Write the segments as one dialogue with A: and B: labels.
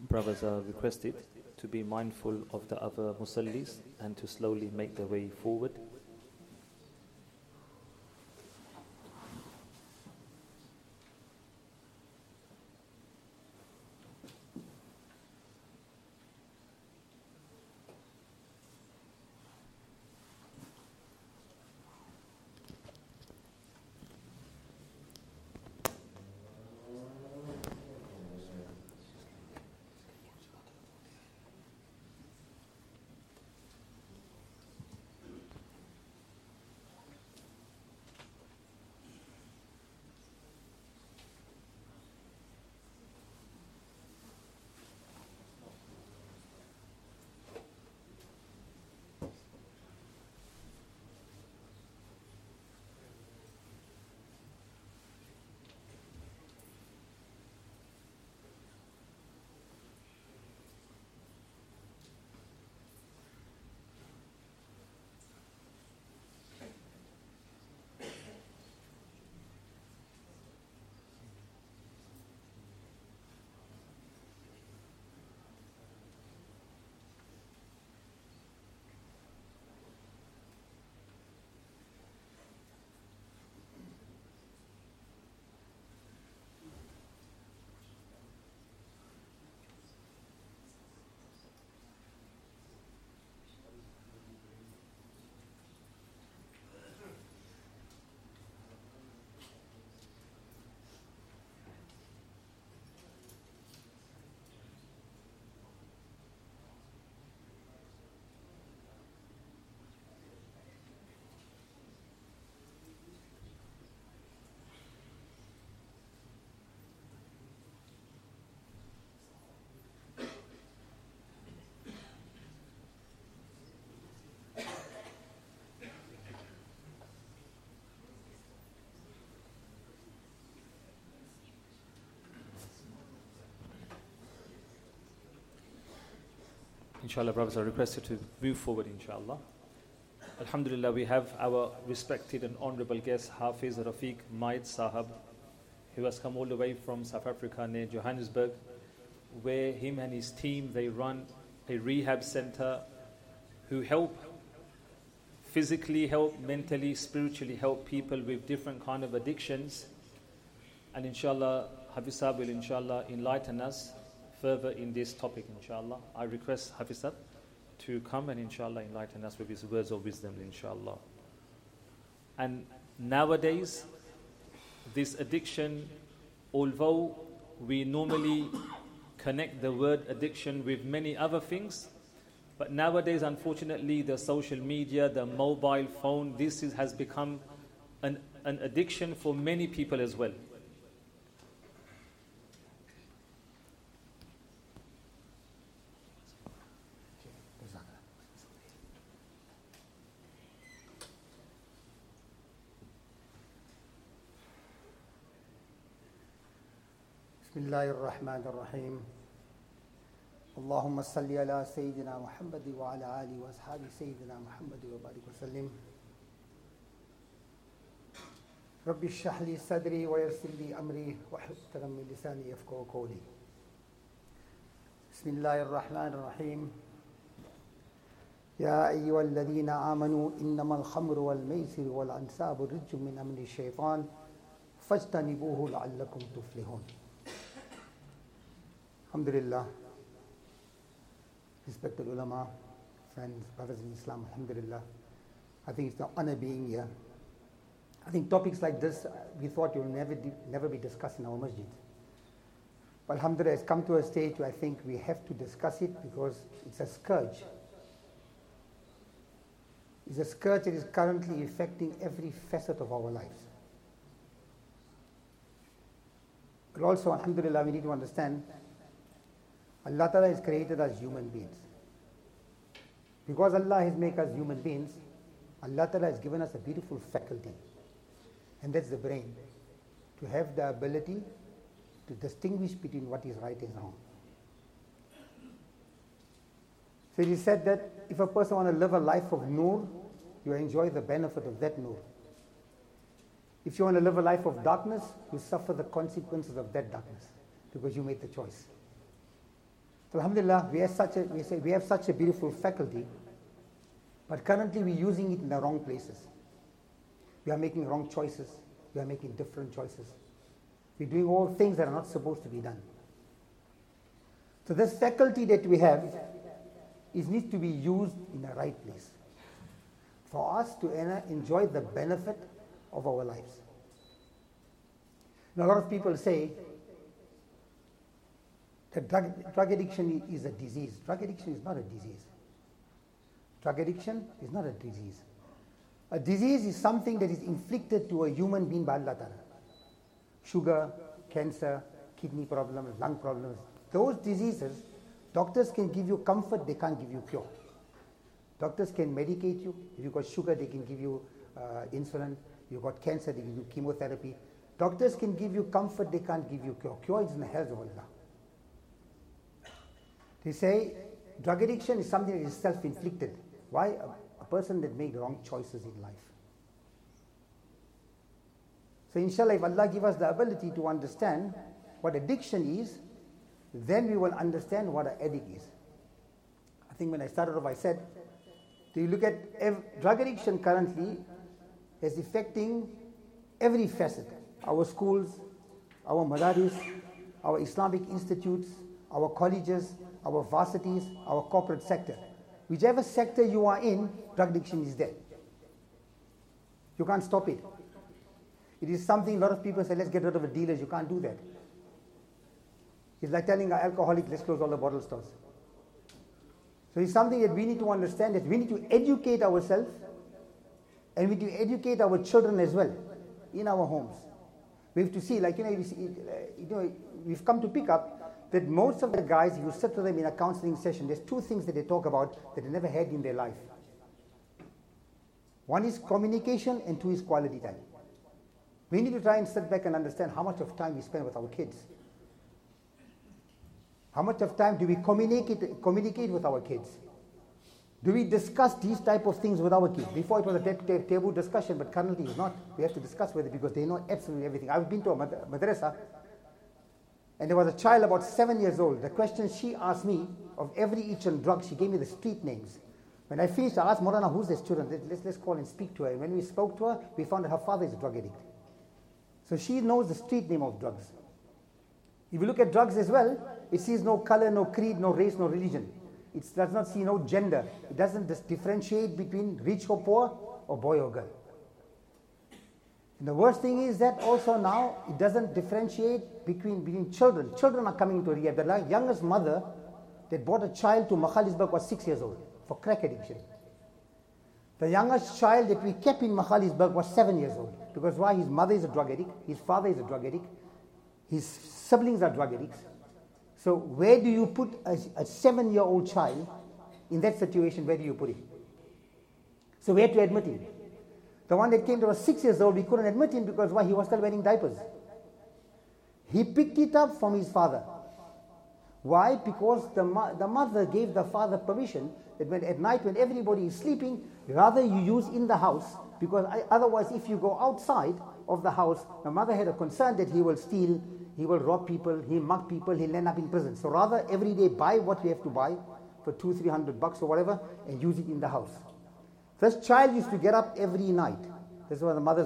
A: Brothers are requested to be mindful of the other musallis and to slowly make their way forward. Inshallah, brothers are requested to move forward, inshallah. Alhamdulillah, we have our respected and honorable guest, Hafiz Rafiq Maid Sahab, who has come all the way from South Africa near Johannesburg, where him and his team, they run a rehab center who help physically help, mentally, spiritually help people with different kind of addictions. And inshallah, Hafiz Sahab will inshallah enlighten us further in this topic, inshallah. I request Hafiz Sahab to come and inshallah enlighten us with his words of wisdom, inshallah. And nowadays, this addiction, although we normally connect the word addiction with many other things, but nowadays, unfortunately, the social media, the mobile phone, has become an addiction for many people as well.
B: بسم الله الرحمن الرحيم اللهم صل على سيدنا محمد وعلى آله وأصحابه سيدنا محمد وبارك وسلم رب اشرح لي صدري ويسر لي أمري واحلل عقدة من لساني يفقهوا قولي بسم الله الرحمن الرحيم يا أيها الذين آمنوا إنما الخمر والميسر والأنساب رجس من أمر الشيطان فاجتنبوه لعلكم تفلحون. Alhamdulillah, respected ulama, friends, brothers in Islam, alhamdulillah. I think it's an honor being here. I think topics like this, we thought you'll never be discussed in our masjid. But alhamdulillah, it's come to a stage where I think we have to discuss it because it's a scourge. It's a scourge that is currently affecting every facet of our lives. But also, alhamdulillah, we need to understand Allah Ta'ala has created us human beings. Because Allah has made us human beings, Allah Ta'ala has given us a beautiful faculty. And that's the brain. To have the ability to distinguish between what is right and wrong. So it is said that if a person wants to live a life of nur, you enjoy the benefit of that nur. If you want to live a life of darkness, you suffer the consequences of that darkness because you made the choice. So alhamdulillah, we have such a beautiful faculty, but currently we're using it in the wrong places. We are making wrong choices. We are making different choices. We're doing all things that are not supposed to be done. So this faculty that we have needs to be used in the right place for us to enjoy the benefit of our lives. Now, a lot of people say that drug addiction is a disease. Drug addiction is not a disease. Drug addiction is not a disease. A disease is something that is inflicted to a human being by Allah Ta'ala. Sugar, cancer, kidney problems, lung problems. Those diseases, doctors can give you comfort, they can't give you cure. Doctors can medicate you. If you've got sugar, they can give you insulin. If you've got cancer, they give you chemotherapy. Doctors can give you comfort, they can't give you cure. Cure is in the hands of Allah. They say drug addiction is something that is self-inflicted. Why? A person that made wrong choices in life. So inshallah, if Allah give us the ability to understand what addiction is, then we will understand what an addict is. I think when I started off, I said, do you look at drug addiction currently is affecting every facet. Our schools, our madaris, our Islamic institutes, our colleges, our varsities, our corporate sector. Whichever sector you are in, drug addiction is there. You can't stop it. It is something a lot of people say, let's get rid of the dealers. You can't do that. It's like telling an alcoholic, let's close all the bottle stores. So it's something that we need to understand, that we need to educate ourselves, and we need to educate our children as well in our homes. We have to see, like, we've come to pick up that most of the guys, if you sit with them in a counseling session, there's two things that they talk about that they never had in their life. One is communication and two is quality time. We need to try and sit back and understand how much of time we spend with our kids. How much of time do we communicate with our kids? Do we discuss these type of things with our kids? Before it was a taboo discussion, but currently it's not. We have to discuss with it because they know absolutely everything. I've been to a madrasa, and there was a child about 7 years old. The question she asked me, of every each and drug, she gave me the street names. When I finished, I asked Morana, who's this student? Let's call and speak to her. And when we spoke to her, we found that her father is a drug addict. So she knows the street name of drugs. If you look at drugs as well, it sees no color, no creed, no race, no religion. It does not see no gender. It doesn't differentiate between rich or poor, or boy or girl. And the worst thing is that also now, it doesn't differentiate between children. Children are coming into rehab. The youngest mother that brought a child to Makhalisburg was 6 years old for crack addiction. The youngest child that we kept in Makhalisburg was 7 years old. Because why? His mother is a drug addict, his father is a drug addict, his siblings are drug addicts. So where do you put a 7-year-old child in that situation? Where do you put him? So we had to admit him. The one that came to was 6 years old, we couldn't admit him because why? He was still wearing diapers. He picked it up from his father. Why? Because the mother gave the father permission that at night when everybody is sleeping, rather you use in the house, because otherwise if you go outside of the house, the mother had a concern that he will steal, he will rob people, he'll mug people, he'll end up in prison. So rather every day buy what we have to buy for $200-300 or whatever and use it in the house. This child used to get up every night. This is what the mother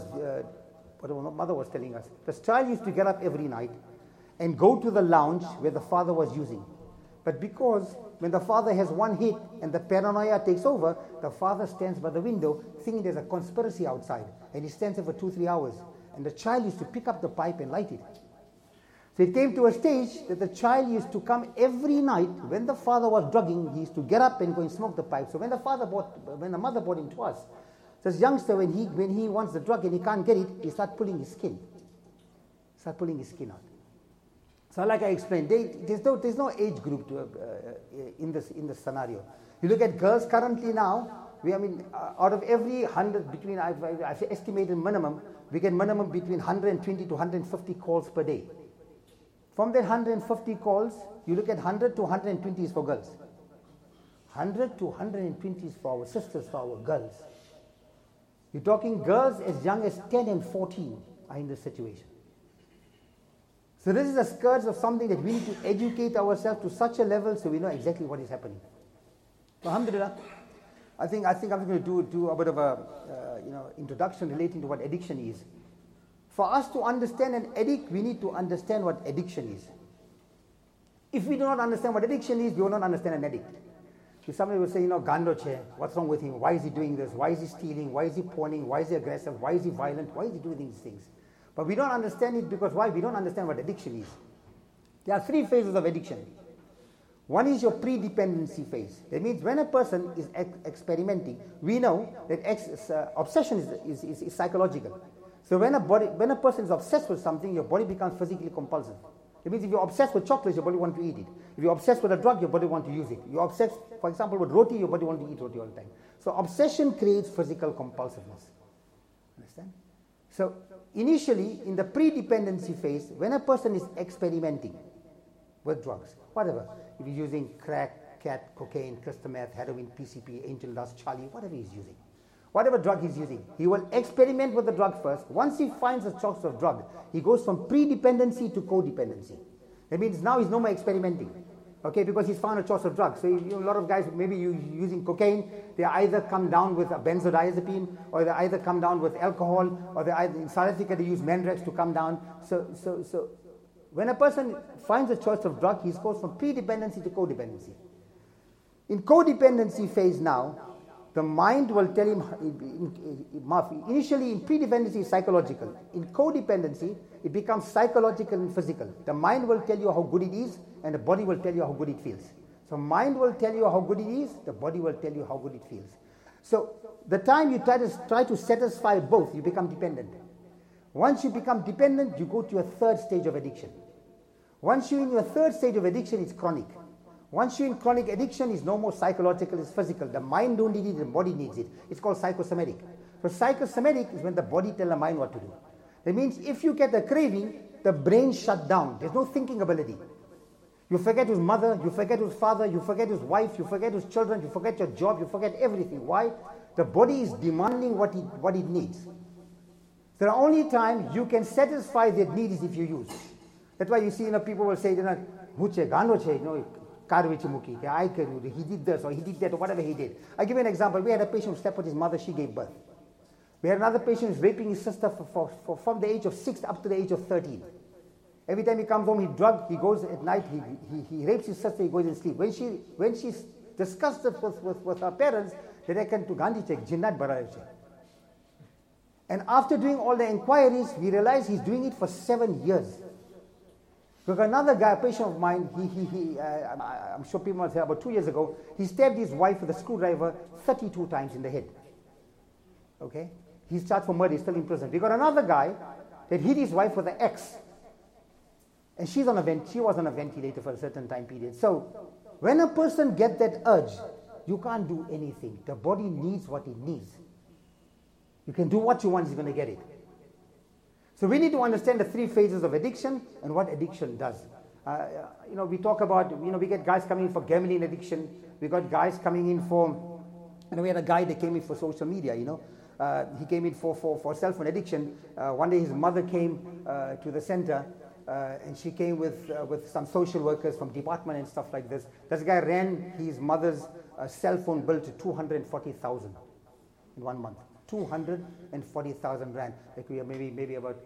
B: was telling us. This child used to get up every night and go to the lounge where the father was using. But because when the father has one hit and the paranoia takes over, the father stands by the window thinking there's a conspiracy outside, and he stands there for 2-3 hours. And the child used to pick up the pipe and light it. So it came to a stage that the child used to come every night when the father was drugging. He used to get up and go and smoke the pipe. So when the mother brought him to us, this youngster, when he wants the drug and he can't get it, he starts pulling his skin. Out. So like I explained, there's no age group in this scenario. You look at girls currently now, out of every 100, I've estimated minimum, we get minimum between 120 to 150 calls per day. From that 150 calls, you look at 100 to 120 is for girls. 100 to 120 is for our sisters, for our girls. You're talking girls as young as 10 and 14 are in this situation. So this is the skirts of something that we need to educate ourselves to such a level so we know exactly what is happening. So alhamdulillah, I think I'm going to do a bit of a introduction relating to what addiction is. For us to understand an addict, we need to understand what addiction is. If we do not understand what addiction is, we will not understand an addict. If somebody will say, Gando che, what's wrong with him? Why is he doing this? Why is he stealing? Why is he pawning? Why is he aggressive? Why is he violent? Why is he doing these things? But we don't understand it because why? We don't understand what addiction is. There are three phases of addiction. One is your pre-dependency phase. That means when a person is experimenting, we know that obsession is psychological. So when a person is obsessed with something, your body becomes physically compulsive. It means if you're obsessed with chocolate, your body wants to eat it. If you're obsessed with a drug, your body wants to use it. You're obsessed, for example, with roti, your body wants to eat roti all the time. So obsession creates physical compulsiveness. Understand? So initially, in the pre-dependency phase, when a person is experimenting with drugs, whatever, if he's using crack, cat, cocaine, crystal meth, heroin, PCP, angel dust, Charlie, whatever he's using, whatever drug he's using, he will experiment with the drug first. Once he finds a choice of drug, he goes from pre-dependency to codependency. That means now he's no more experimenting, okay, because he's found a choice of drugs. So a lot of guys, maybe using cocaine, they either come down with a benzodiazepine, or they either come down with alcohol, or they either, in South Africa, they use Mandrex to come down. So when a person finds a choice of drug, he goes from pre-dependency to codependency. In codependency phase now, the mind will tell him, initially in pre-dependency is psychological. In codependency, it becomes psychological and physical. The mind will tell you how good it is, and the body will tell you how good it feels. So mind will tell you how good it is, the body will tell you how good it feels. So the time you try to satisfy both, you become dependent. Once you become dependent, you go to a third stage of addiction. Once you're in your third stage of addiction, it's chronic. Once you're in chronic addiction, it's no more psychological, it's physical. The mind don't need it, the body needs it. It's called psychosomatic. So psychosomatic is when the body tells the mind what to do. That means if you get a craving, the brain shuts down. There's no thinking ability. You forget his mother, you forget his father, you forget his wife, you forget his children, you forget your job, you forget everything. Why? The body is demanding what it needs. The only time you can satisfy that need is if you use. That's why you see, people will say, Muche, Gano che, he did this or he did that or whatever he did. I give you an example. We had a patient who slept with his mother, she gave birth. We had another patient who's raping his sister from the age of 6 up to the age of 13. Every time he comes home, he goes at night, he rapes his sister, he goes and sleep. When she discussed it with her parents, they reckon to Gandhi check, Jinnat Barayche. And after doing all the inquiries, we realized he's doing it for 7 years. Because another guy, a patient of mine, I'm sure people must say about 2 years ago, he stabbed his wife with a screwdriver 32 times in the head. Okay? He's charged for murder, he's still in prison. We got another guy that hit his wife with an axe. And she was on a ventilator for a certain time period. So, when a person gets that urge, you can't do anything. The body needs what it needs. You can do what you want, he's going to get it. So we need to understand the three phases of addiction and what addiction does. We talk about, we get guys coming in for gambling addiction. We got guys coming in for, we had a guy that came in for social media, he came in for cell phone addiction. One day his mother came to the center and she came with some social workers from department and stuff like this. This guy ran his mother's cell phone bill to 240,000 in 1 month. 240,000 rand. Like we are maybe about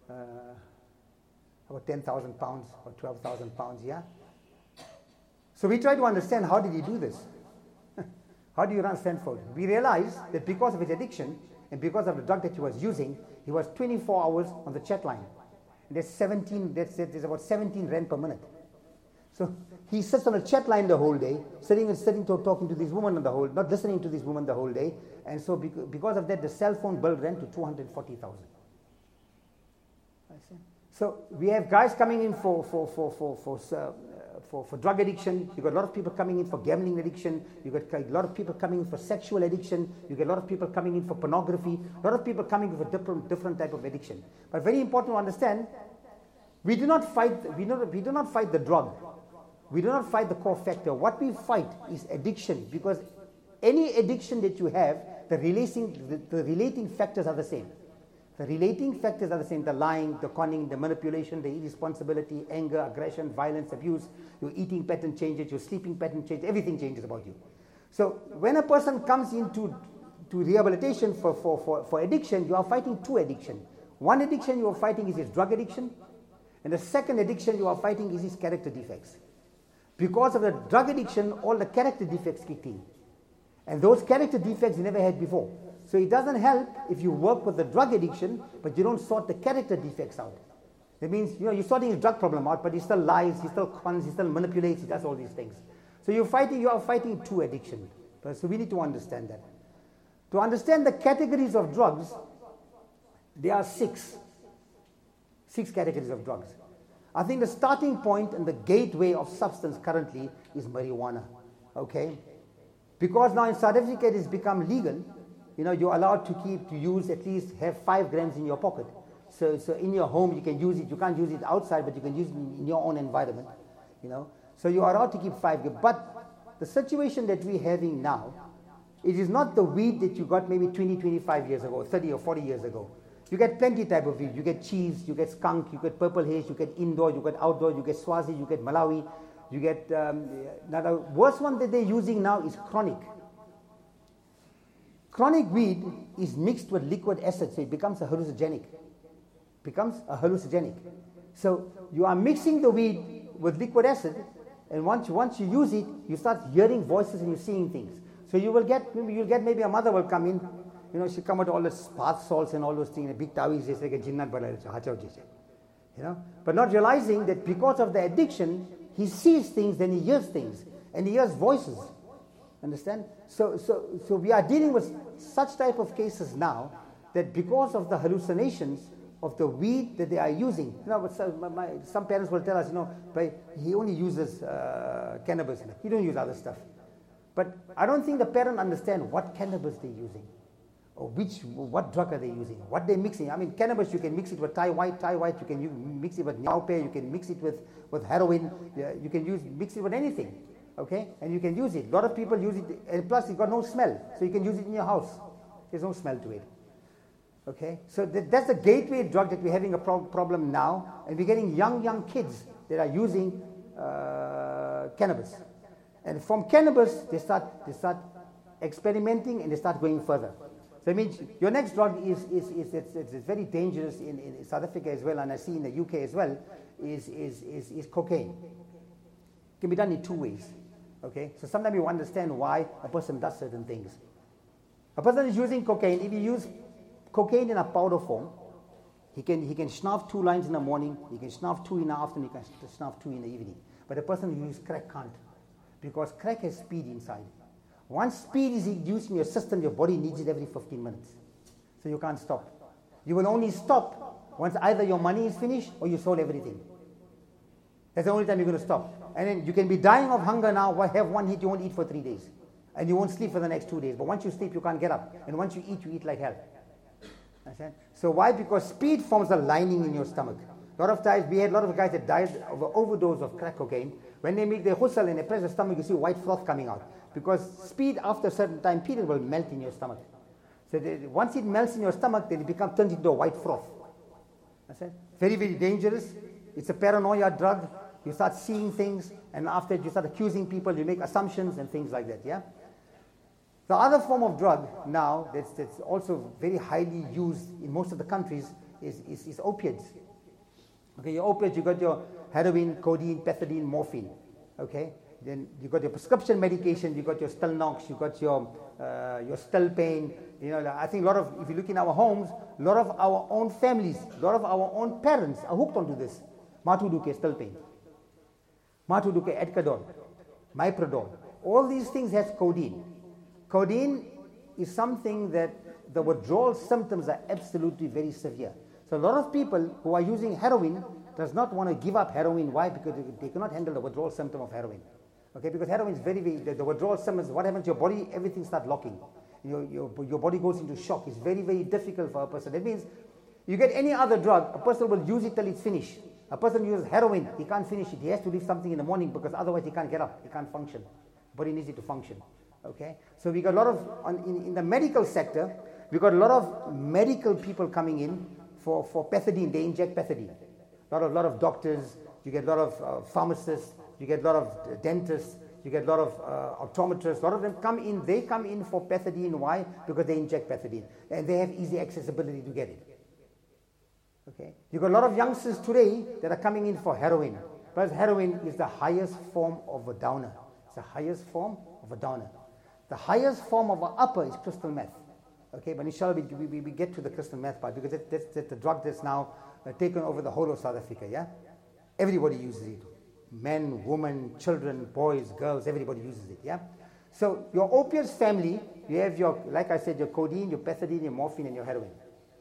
B: 10,000 pounds or 12,000 pounds, yeah? So we try to understand, how did he do this? How do you run Stanford? We realized that because of his addiction and because of the drug that he was using, he was 24 hours on the chat line. And there's about 17 rand per minute. So he sits on a chat line the whole day, sitting talking to this woman not listening to this woman the whole day. And so because of that, the cell phone bill ran to 240,000. So we have guys coming in for drug addiction. You got a lot of people coming in for gambling addiction. You got a lot of people coming in for sexual addiction. You get a lot of people coming in for pornography. A lot of people coming in for different type of addiction. But very important to understand, we do not fight the drug. We do not fight the core factor. What we fight is addiction, because any addiction that you have, the relating factors are the same. The relating factors are the same: the lying, the conning, the manipulation, the irresponsibility, anger, aggression, violence, abuse. Your eating pattern changes, your sleeping pattern changes, everything changes about you. So when a person comes into rehabilitation for addiction, you are fighting two addictions. One addiction you are fighting is his drug addiction, and the second addiction you are fighting is his character defects. Because of the drug addiction, all the character defects kicked in. And those character defects you never had before. So it doesn't help if you work with the drug addiction, but you don't sort the character defects out. That means, you're sorting his drug problem out, but he still lies, he still cons, he still manipulates, he does all these things. So you are fighting two addictions. So we need to understand that. To understand the categories of drugs, there are six categories of drugs. I think the starting point and the gateway of substance currently is marijuana. Okay? Because now in South Africa it has become legal, you're allowed to use at least have 5 grams in your pocket. So in your home you can use it. You can't use it outside, but you can use it in your own environment. So you are allowed to keep 5 grams. But the situation that we're having now, it is not the weed that you got maybe 20, 25 years ago, 30 or 40 years ago. You get plenty type of weed. You get cheese, you get skunk, you get purple haze, you get indoor, you get outdoor, you get Swazi, you get Malawi, you get... now the worst one that they're using now is chronic. Chronic weed is mixed with liquid acid, so it becomes a hallucinogenic. So you are mixing the weed with liquid acid, and once you use it, you start hearing voices and you're seeing things. So you'll get maybe a mother will come in, she come with all the bath salts and all those things, big tawis, but not realizing that because of the addiction, he sees things, then he hears things, and he hears voices. Understand? So we are dealing with such type of cases now that because of the hallucinations of the weed that they are using, some parents will tell us, he only uses cannabis, he don't use other stuff. But I don't think the parent understand what cannabis they're using, or what drug are they using, what they're mixing. I mean, cannabis, you can mix it with Thai white, you can mix it with Nyaupe, you can mix it with heroin, you can mix it with anything, okay? And you can use it. A lot of people use it, and plus it's got no smell, so you can use it in your house. There's no smell to it, okay? So that's the gateway drug that we're having a problem now, and we're getting young kids that are using cannabis. And from cannabis, they start experimenting and they start going further. So it means your next drug is very dangerous in South Africa as well, and I see in the UK as well, is cocaine. It can be done in two ways. Okay? So sometimes you understand why a person does certain things. A person is using cocaine. If you use cocaine in a powder form, he can snuff 2 lines in the morning, he can snuff 2 in the afternoon, he can snuff 2 in the evening. But a person who uses crack can't. Because crack has speed inside. Once speed is induced in your system, your body needs it every 15 minutes. So you can't stop. You will only stop once either your money is finished or you sold everything. That's the only time you're going to stop. And then you can be dying of hunger now, have one hit, you won't eat for 3 days. And you won't sleep for the next 2 days. But once you sleep, you can't get up. And once you eat like hell. Understand? So why? Because speed forms a lining in your stomach. A lot of times, we had a lot of guys that died of an overdose of crack cocaine. When they make their ghusl and they press the stomach, you see white froth coming out. Because speed, after a certain time period, will melt in your stomach. So once it melts in your stomach, then it turns into a white froth. Understand? Very, very dangerous. It's a paranoia drug. You start seeing things, and after you start accusing people, you make assumptions and things like that, yeah? The other form of drug now that's also very highly used in most of the countries is opiates. Okay, your opiates, you got your heroin, codeine, pethidine, morphine. Okay, then you got your prescription medication, you got your Stelnox, you got your Stelpain. I think if you look in our homes, a lot of our own families, a lot of our own parents are hooked onto this. Matuduke, Stelpain. Matuduke, Edcadol, Miprodol. All these things has codeine. Codeine is something that the withdrawal symptoms are absolutely very severe. So a lot of people who are using heroin does not want to give up heroin. Why? Because they cannot handle the withdrawal symptom of heroin. Okay, because heroin is very, the withdrawal symptoms, what happens to your body, everything starts locking. Your body goes into shock. It's very, very difficult for a person. That means you get any other drug, a person will use it till it's finished. A person uses heroin, he can't finish it. He has to leave something in the morning because otherwise he can't get up, he can't function. Body needs it to function. Okay, so we got a lot of, in the medical sector, We've got a lot of medical people coming in for pethidine. They inject pethidine. A lot of doctors, you get a lot of pharmacists, you get a lot of dentists, you get a lot of optometrists. A lot of them come in, they come in for pethidine. Why? Because they inject pethidine. And they have easy accessibility to get it. Okay? You've got a lot of youngsters today that are coming in for heroin. Because heroin is the highest form of a downer. It's the highest form of a downer. The highest form of an upper is crystal meth. Okay, but inshallah we get to the crystal meth part, because that's the drug that's now taken over the whole of South Africa, yeah? Everybody uses it. Men, women, children, boys, girls, everybody uses it, yeah? So your opiates family, you have your, like I said, your codeine, your pethidine, your morphine, and your heroin.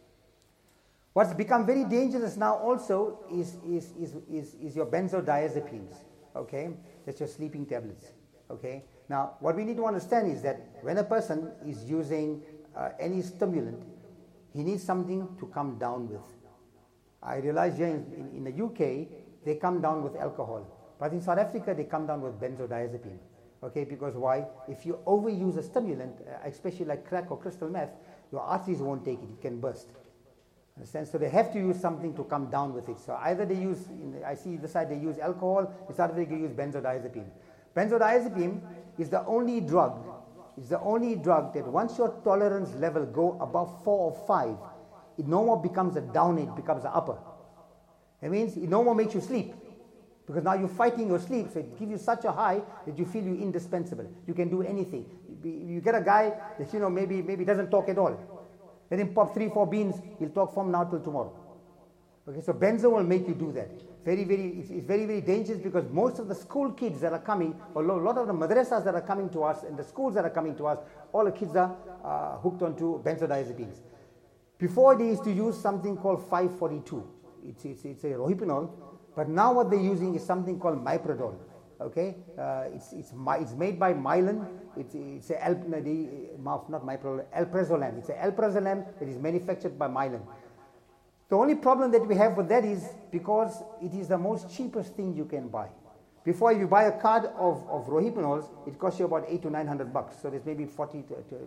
B: What's become very dangerous now also is your benzodiazepines, okay? That's your sleeping tablets, okay? Now, what we need to understand is that when a person is using any stimulant, he needs something to come down with. I realize here in the UK, they come down with alcohol. But in South Africa, they come down with benzodiazepine. Okay, because why? If you overuse a stimulant, especially like crack or crystal meth, your arteries won't take it. It can burst. Understand? So they have to use something to come down with it. So either they use, I see this side they use alcohol, in South Africa they use benzodiazepine. Benzodiazepine is the only drug that once your tolerance level go above 4 or 5, it no more becomes a downer, it becomes an upper. It means it no more makes you sleep. Because now you're fighting your sleep, so it gives you such a high that you feel you're indispensable. You can do anything. You get a guy that maybe doesn't talk at all. Let him pop 3-4 beans, he'll talk from now till tomorrow. Okay, so benzo will make you do that. It's very, very dangerous, because most of the school kids that are coming, or a lot of the madrasas that are coming to us, and the schools that are coming to us, all the kids are hooked onto benzodiazepines. Before they used to use something called 542. It's a rohypnol, but now what they're using is something called miprodol. Okay, it's made by Mylan. It's not miprodol, alprazolam. It's a alprazolam that is manufactured by Mylan. The only problem that we have with that is because it is the most cheapest thing you can buy. Before, if you buy a card of rohypnols, it costs you about $800 to $900. So there's maybe 40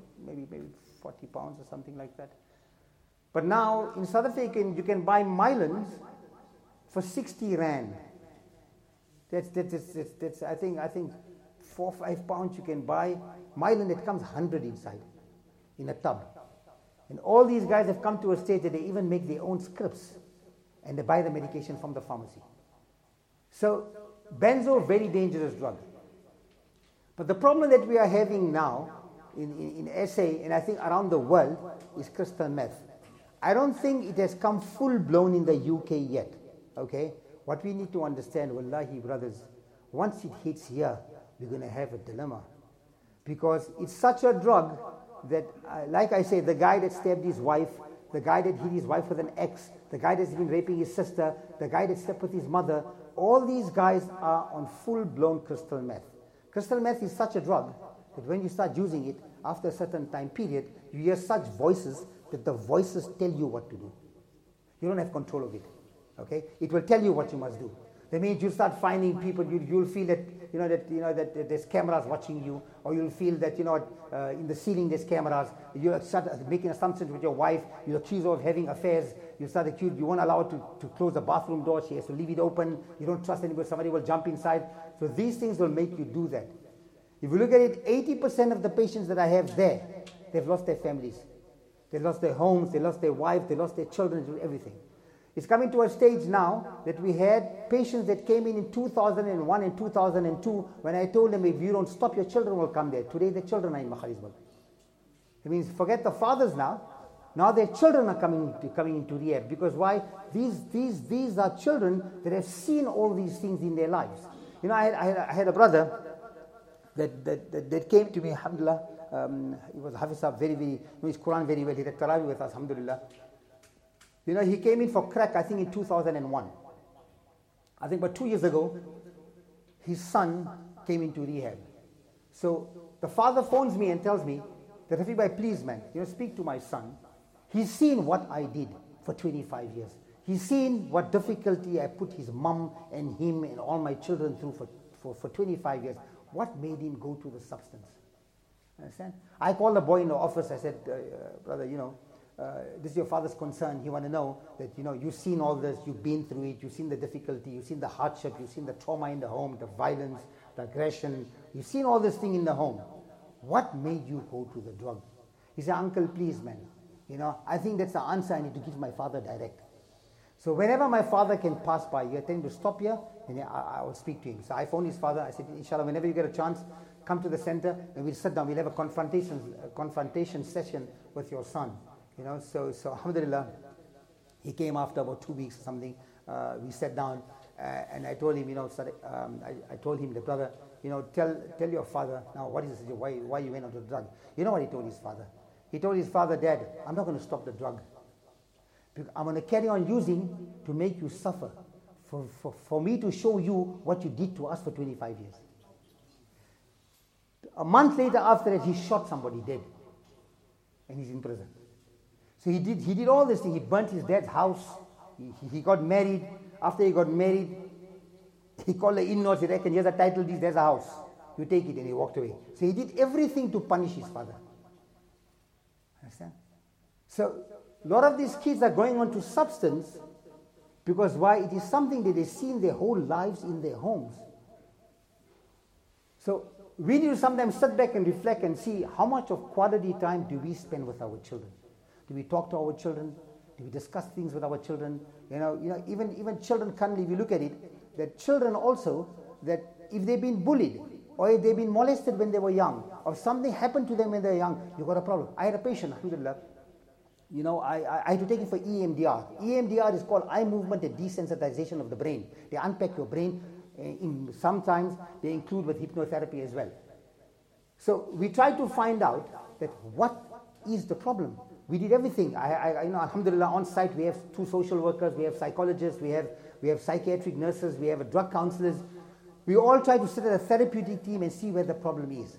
B: pounds or something like that. But now in South Africa, you can buy Mylans for 60 rand. That's I think 4 or 5 pounds you can buy Mylan that comes 100 inside in a tub. And all these guys have come to a stage that they even make their own scripts and they buy the medication from the pharmacy. So benzo, very dangerous drug. But the problem that we are having now in SA, and I think around the world, is crystal meth. I don't think it has come full blown in the UK yet. Okay? What we need to understand, wallahi brothers, once it hits here, we're going to have a dilemma. Because it's such a drug that, like I say, the guy that stabbed his wife, the guy that hit his wife with an axe, the guy that's been raping his sister, the guy that slept with his mother, all these guys are on full-blown crystal meth. Crystal meth is such a drug that when you start using it, after a certain time period, you hear such voices that the voices tell you what to do. You don't have control of it. Okay? It will tell you what you must do. That means you start finding people, you'll feel that there's cameras watching you, or you'll feel that in the ceiling there's cameras. You'll start making assumptions with your wife. You accuse her of having affairs. You start accused. You won't allow her to close the bathroom door. She has to leave it open. You don't trust anybody. Somebody will jump inside. So these things will make you do that. If you look at it, 80% of the patients that I have there, they've lost their families. They lost their homes. They lost their wives. They lost their children. Everything. It's coming to a stage now that we had patients that came in 2001 and 2002 when I told them, if you don't stop, your children will come there. Today the children are in Makharizburg. It means forget the fathers now. Now their children are coming into rehab. Because why? These are children that have seen all these things in their lives. I had a brother that came to me, alhamdulillah. He was Hafizah, very, very, knows Quran very well. He read Tarawih with us, alhamdulillah. He came in for crack, I think, in 2001. I think about 2 years ago, his son came into rehab. So the father phones me and tells me that, Rafiq bhai, please man, speak to my son. He's seen what I did for 25 years. He's seen what difficulty I put his mom and him and all my children through for 25 years. What made him go to the substance? Understand? I called the boy in the office. I said, brother, this is your father's concern. He want to know that, you've seen all this, you've been through it, you've seen the difficulty, you've seen the hardship, you've seen the trauma in the home, the violence, the aggression. You've seen all this thing in the home. What made you go to the drug? He said, uncle, please, man. I think that's the answer I need to give my father direct. So whenever my father can pass by, you tell him to stop here, and I will speak to him. So I phoned his father. I said, inshallah, whenever you get a chance, come to the center and we'll sit down. We'll have a confrontation session with your son. So alhamdulillah, he came after about 2 weeks or something. We sat down and I told him, I told him, the brother, tell your father, now what is the situation? Why you went on the drug? You know what he told his father? He told his father, Dad, I'm not going to stop the drug. I'm going to carry on using to make you suffer. For me to show you what you did to us for 25 years. A month later after that, he shot somebody dead. And he's in prison. So he did all this thing. He burnt his dad's house. He got married. After he got married, he called the in-laws. He reckoned, here's a title deed, there's a house. You take it. And he walked away. So he did everything to punish his father. Understand? So a lot of these kids are going on to substance because why? It is something that they've seen their whole lives in their homes. So we need to sometimes sit back and reflect and see how much of quality time do we spend with our children. Do we talk to our children? Do we discuss things with our children? Even children currently, if you look at it, that children also, that if they've been bullied or if they've been molested when they were young or something happened to them when they were young, you've got a problem. I had a patient, alhamdulillah. I had to take it for EMDR. EMDR is called eye movement and desensitization of the brain. They unpack your brain. Sometimes they include with hypnotherapy as well. So we try to find out that what is the problem. We did everything. Alhamdulillah, on site we have 2 social workers, we have psychologists, we have psychiatric nurses, we have drug counselors. We all try to sit as a therapeutic team and see where the problem is.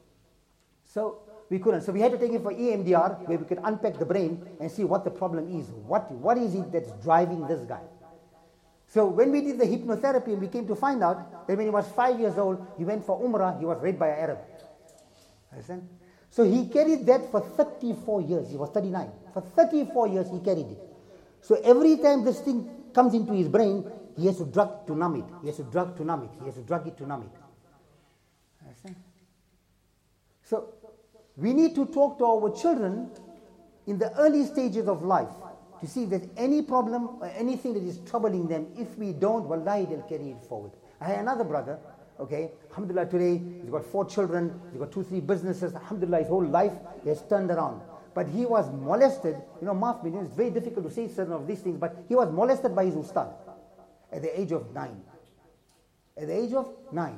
B: So we couldn't. So we had to take it for EMDR, where we could unpack the brain and see what the problem is. What is it that's driving this guy? So when we did the hypnotherapy, we came to find out that when he was 5 years old, he went for Umrah, he was raped by an Arab. Understand? So he carried that for 34 years. He was 39. For 34 years, he carried it. So every time this thing comes into his brain, he has to drug to numb it. He has to drug to numb it. He has to drug it to numb it. Understand? So we need to talk to our children in the early stages of life to see if there's any problem or anything that is troubling them. If we don't, wallahi, they'll carry it forward. I had another brother, okay, alhamdulillah, today he's got 4 children, he's got 2-3 businesses, alhamdulillah, his whole life has turned around. But he was molested, it's very difficult to say certain of these things, but he was molested by his ustad at the age of 9. At the age of 9.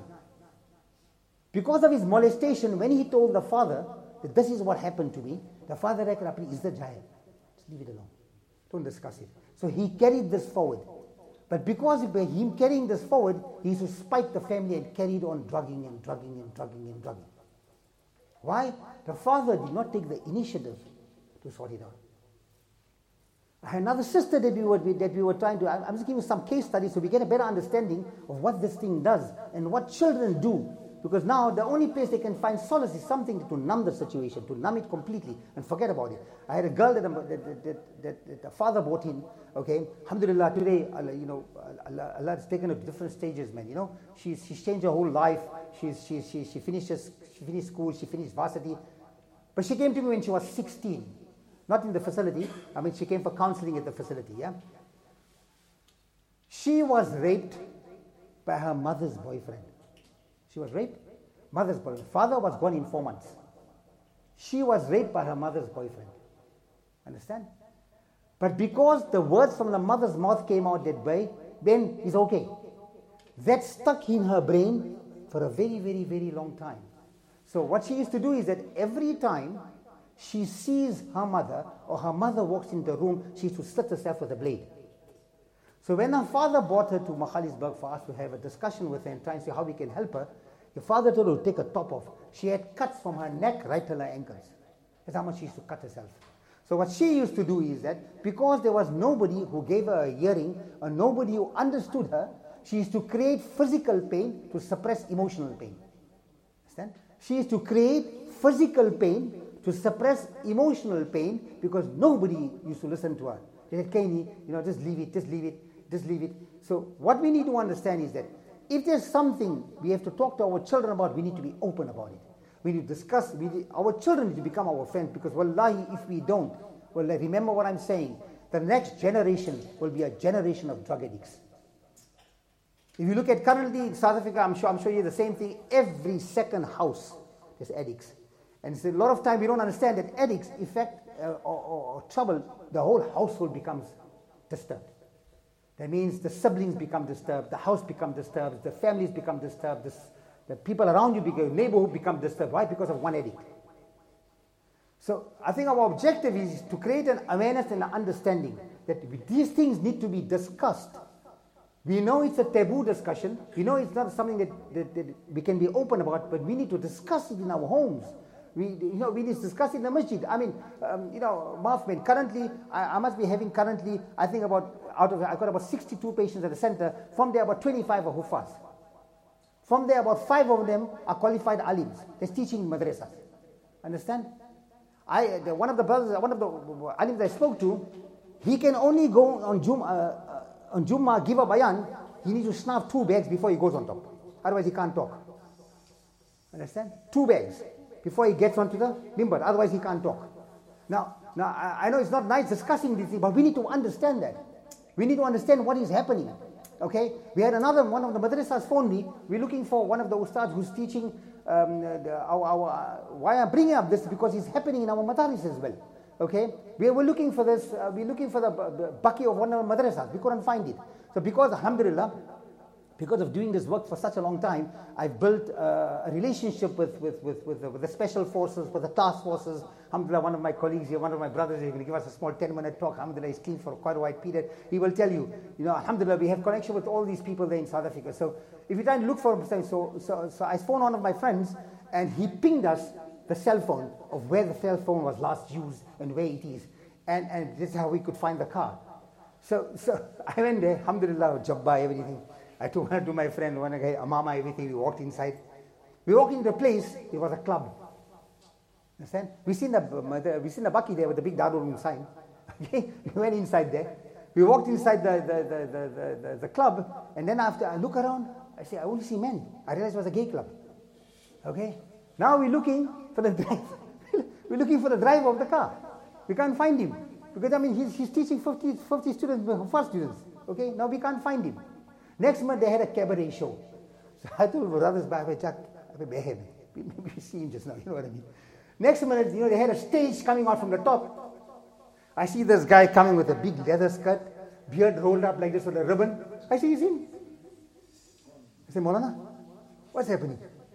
B: Because of his molestation, when he told the father that this is what happened to me, the father reckoned, is the jahil. Just leave it alone. Don't discuss it. So he carried this forward. But because of him carrying this forward, he used to spite the family and carried on drugging and drugging and drugging and drugging. Why? The father did not take the initiative to sort it out. I had another sister that we were trying to, I'm just giving you some case studies so we get a better understanding of what this thing does and what children do. Because now the only place they can find solace is something to numb the situation, to numb it completely and forget about it. I had a girl that the father brought in, okay, alhamdulillah, today, Allah has taken her to different stages, man, she's changed her whole life, she finished school, she finished varsity, but she came to me when she was 16, not in the facility, she came for counseling at the facility, yeah. She was raped by her mother's boyfriend. She was raped, mother's boyfriend. Father was gone in 4 months. She was raped by her mother's boyfriend. Understand? But because the words from the mother's mouth came out that way, then it's okay. That stuck in her brain for a very, very, very long time. So what she used to do is that every time she sees her mother or her mother walks into the room, she used to slit herself with a blade. So when her father brought her to Makhalisberg for us to have a discussion with her and try and see how we can help her, the father told her to take a top off. She had cuts from her neck right to her ankles. That's how much she used to cut herself. So what she used to do is that because there was nobody who gave her a hearing or nobody who understood her, she used to create physical pain to suppress emotional pain. Understand? She used to create physical pain, to suppress emotional pain, because nobody used to listen to her. They said, Kaini, just leave it, just leave it, just leave it. So what we need to understand is that if there's something we have to talk to our children about, we need to be open about it. We need to discuss, our children need to become our friends, because wallahi, if we don't, remember what I'm saying, the next generation will be a generation of drug addicts. If you look at currently in South Africa, I'm sure you the same thing. Every second house is addicts. And so a lot of time we don't understand that addicts affect or trouble, the whole household becomes disturbed. That means the siblings become disturbed, the house becomes disturbed, the families become disturbed, the people around you, neighborhood become disturbed. Why? Because of one addict. So I think our objective is to create an awareness and an understanding that these things need to be discussed. We know it's a taboo discussion. We know it's not something that we can be open about, but we need to discuss it in our homes. We need to discuss it in the masjid. I mean, Mahfman, currently, I must be having I think I've got about 62 patients at the center. From there, about 25 are Hufaz. From there, about 5 of them are qualified alims. They're teaching madrasas. Understand? One of the alims I spoke to, he can only go on Jummah, give a bayan. He needs to snuff 2 bags before he goes on top. Otherwise, he can't talk. Understand? 2 bags before he gets onto the mimbar. Otherwise, he can't talk. Now, I know it's not nice discussing this thing, but we need to understand that. We need to understand what is happening. Okay? We had one of the madrasas phoned me. We're looking for one of the ustads who's teaching why I'm bringing up this, because it's happening in our madaris as well. Okay? We were looking for this, we're looking for the baki of one of the madrasas. We couldn't find it. So because, alhamdulillah, because of doing this work for such a long time, I've built a relationship with the special forces, with the task forces. Alhamdulillah, one of my colleagues here, one of my brothers, he will give us a small 10-minute talk. Alhamdulillah, he's clean for quite a wide period. He will tell you, alhamdulillah, we have connection with all these people there in South Africa. So if you try and look for him, so I phoned one of my friends, and he pinged us the cell phone of where the cell phone was last used and where it is. And this is how we could find the car. So I went there, alhamdulillah, jabba, everything. I told one to my friend, one guy, Amama, everything. We walked inside. We walked into the place. It was a club. Understand? We seen the baki there with the big Darul sign. Okay, we went inside there. We walked inside the club, and then after I look around, I say, I only see men. I realized it was a gay club. Okay. Now we're looking for the driver. We're looking for the driver of the car. We can't find him because he's teaching 50 students, first students. Okay. Now we can't find him. Next month they had a cabaret show. So I told brothers, maybe we see him just now, you know what I mean. Next minute, they had a stage coming out from the top. I see this guy coming with a big leather skirt, beard rolled up like this with a ribbon. I say, he's him. I say, Maulana, what's happening?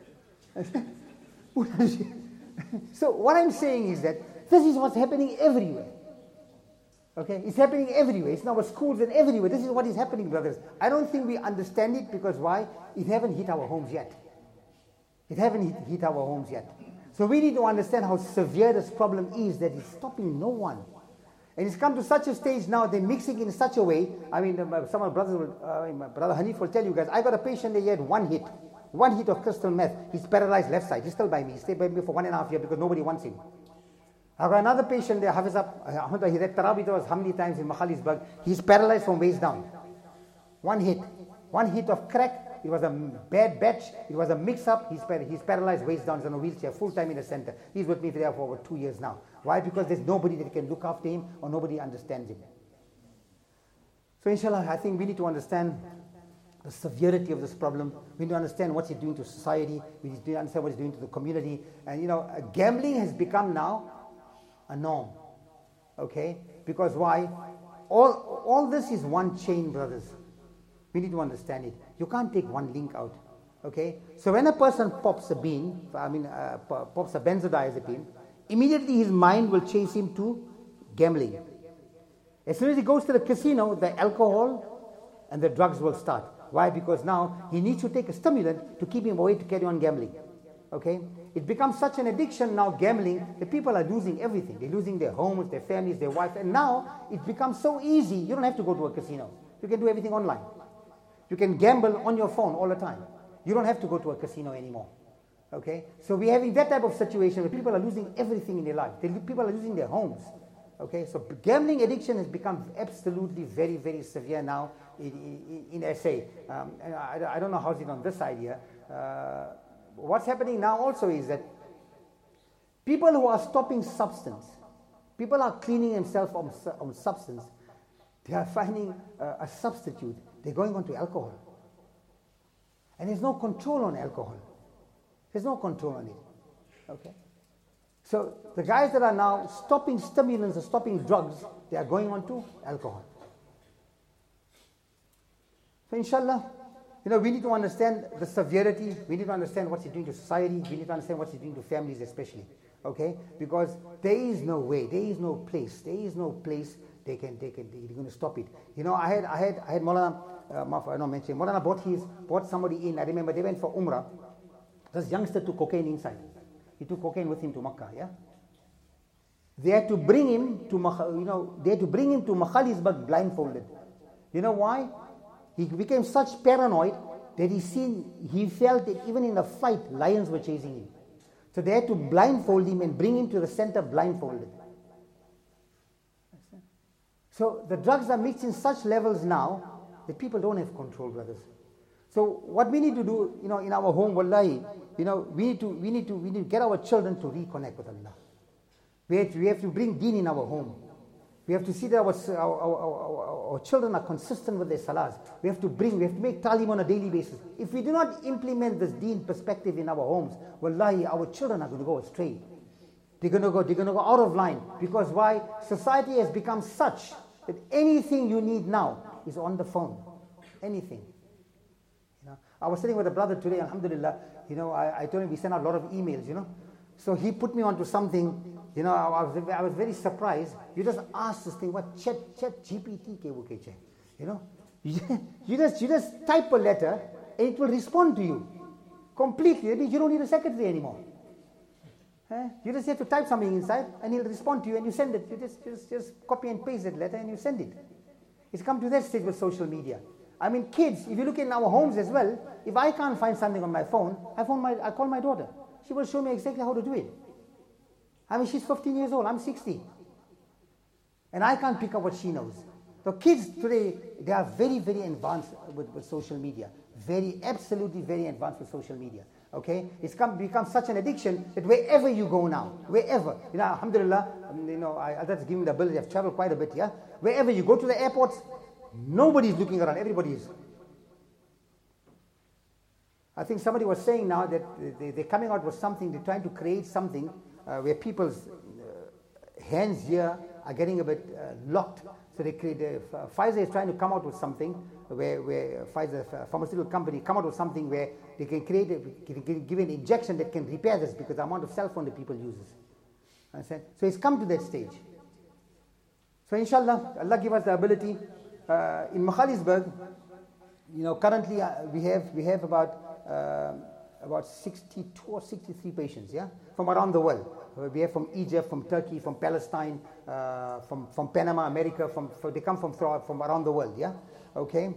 B: So what I'm saying is that this is what's happening everywhere. Okay, it's happening everywhere. It's in our schools and everywhere. This is what is happening, brothers. I don't think we understand it because why? It haven't hit our homes yet. It haven't hit our homes yet. So we need to understand how severe this problem is that it's stopping no one. And it's come to such a stage now, they're mixing in such a way. I mean, some of my brothers, my brother Hanif will tell you guys, I got a patient that he had one hit of crystal meth. He's paralyzed left side. He's still by me. He stayed by me for 1.5 years because nobody wants him. I've got another patient there, Hafiz Up, he read Tarawih with us how many times in Makhalisburg. He's paralyzed from waist down. One hit of crack. It was a bad batch. It was a mix-up. He's paralyzed waist down. He's on a wheelchair, full-time in the center. He's with me there for over 2 years now. Why? Because there's nobody that can look after him or nobody understands him. So inshallah, I think we need to understand the severity of this problem. We need to understand what it's doing to society. We need to understand what it's doing to the community. And gambling has become now a norm. Okay? Because why? All this is one chain, brothers. We need to understand it. You can't take one link out. Okay? So when a person pops a benzodiazepine, immediately his mind will chase him to gambling. As soon as he goes to the casino, the alcohol and the drugs will start. Why? Because now he needs to take a stimulant to keep him away to carry on gambling. Okay? It becomes such an addiction now, gambling, that people are losing everything. They're losing their homes, their families, their wives. And now it becomes so easy. You don't have to go to a casino. You can do everything online. You can gamble on your phone all the time. You don't have to go to a casino anymore. Okay, so we're having that type of situation where people are losing everything in their life. People are losing their homes. Okay, so gambling addiction has become absolutely very, very severe now in SA. And I don't know how's it on this side here. What's happening now also is that people who are stopping substance, people are cleaning themselves on substance, they are finding a substitute. They're going on to alcohol. And there's no control on alcohol. There's no control on it. Okay? So the guys that are now stopping stimulants or stopping drugs, they are going on to alcohol. So inshallah, we need to understand the severity. We need to understand what it's doing to society. We need to understand what it's doing to families especially. Okay? Because there is no way, there is no place they're going to stop it. I had Maulana, I don't mention, Maulana brought somebody in. I remember they went for Umrah. This youngster took cocaine inside. He took cocaine with him to Makkah, yeah? They had to bring him to Makhalisbag blindfolded. You know why? He became such paranoid that he felt that even in a fight, lions were chasing him. So they had to blindfold him and bring him to the center blindfolded. So the drugs are mixed in such levels now that people don't have control, brothers. So what we need to do, in our home, wallahi, we need to get our children to reconnect with Allah. We have to bring deen in our home. We have to see that our children are consistent with their salahs. We have to make talim on a daily basis. If we do not implement this deen perspective in our homes, wallahi, our children are going to go astray. They're going to go out of line. Because why? Society has become such that anything you need now is on the phone. Anything. I was sitting with a brother today, alhamdulillah, I told him we send out a lot of emails, So he put me onto something, I was very surprised. You just ask this thing, what chat GPT ke wo ke che, You just type a letter and it will respond to you completely. That means you don't need a secretary anymore. You just have to type something inside and he'll respond to you and you send it. You just copy and paste that letter and you send it. It's come to that stage with social media. I mean, kids, if you look in our homes as well, if I can't find something on my phone, I call my daughter. She will show me exactly how to do it. I mean, she's 15 years old, I'm 60. And I can't pick up what she knows. So kids today, they are very, very advanced with social media. Absolutely very advanced with social media. Okay? It's become such an addiction that wherever you go now, wherever, alhamdulillah, that's giving me the ability, I've traveled quite a bit, yeah? Wherever you go to the airports, nobody's looking around, everybody is. I think somebody was saying now that they're coming out with something, they're trying to create something where people's hands here are getting a bit locked. So Pfizer is trying to come out with something where Pfizer pharmaceutical company come out with something where they can give an injection that can repair this because the amount of cell phone that people use. Understand? So it's come to that stage. So inshallah, Allah give us the ability. In Makhalisbag, currently we have about 62 or 63 patients, yeah, from around the world. We have from Egypt, from Turkey, from Palestine, from Panama, America. They come from around the world, yeah. Okay,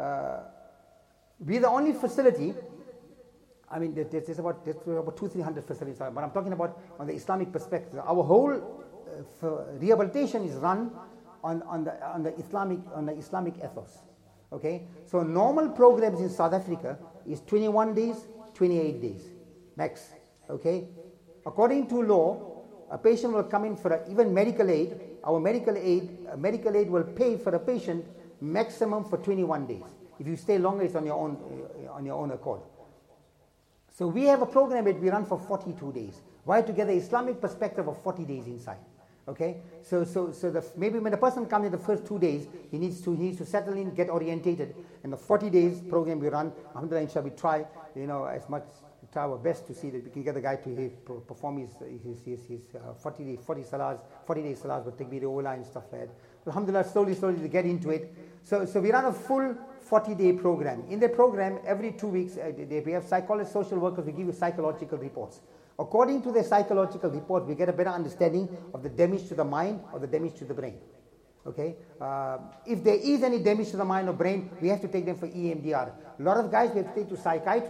B: we're the only facility. I mean, there's about 200-300 facilities, but I'm talking about on the Islamic perspective. Our whole rehabilitation is run on the Islamic ethos. Okay, so normal programs in South Africa is 21 days, 28 days max. Okay, according to law, a patient will come in for even medical aid. Our medical aid will pay for the patient maximum for 21 days. If you stay longer, it's on your own accord. So we have a program that we run for 42 days. Why? To get the Islamic perspective of 40 days inside. Okay, so maybe when the person comes in the first 2 days, he needs to settle in, get orientated. And the 40 days program we run, alhamdulillah, inshallah, we try, as much to try our best to see that we can get the guy to perform his 40 days salahs, with takbir ula and stuff like that. Alhamdulillah, slowly to get into it. So we run a full 40-day program. In the program, every 2 weeks, we have psychologists, social workers, we give you psychological reports. According to the psychological report, we get a better understanding of the damage to the mind or the damage to the brain. Okay? If there is any damage to the mind or brain, we have to take them for EMDR. A lot of guys we have to take to psychiatrists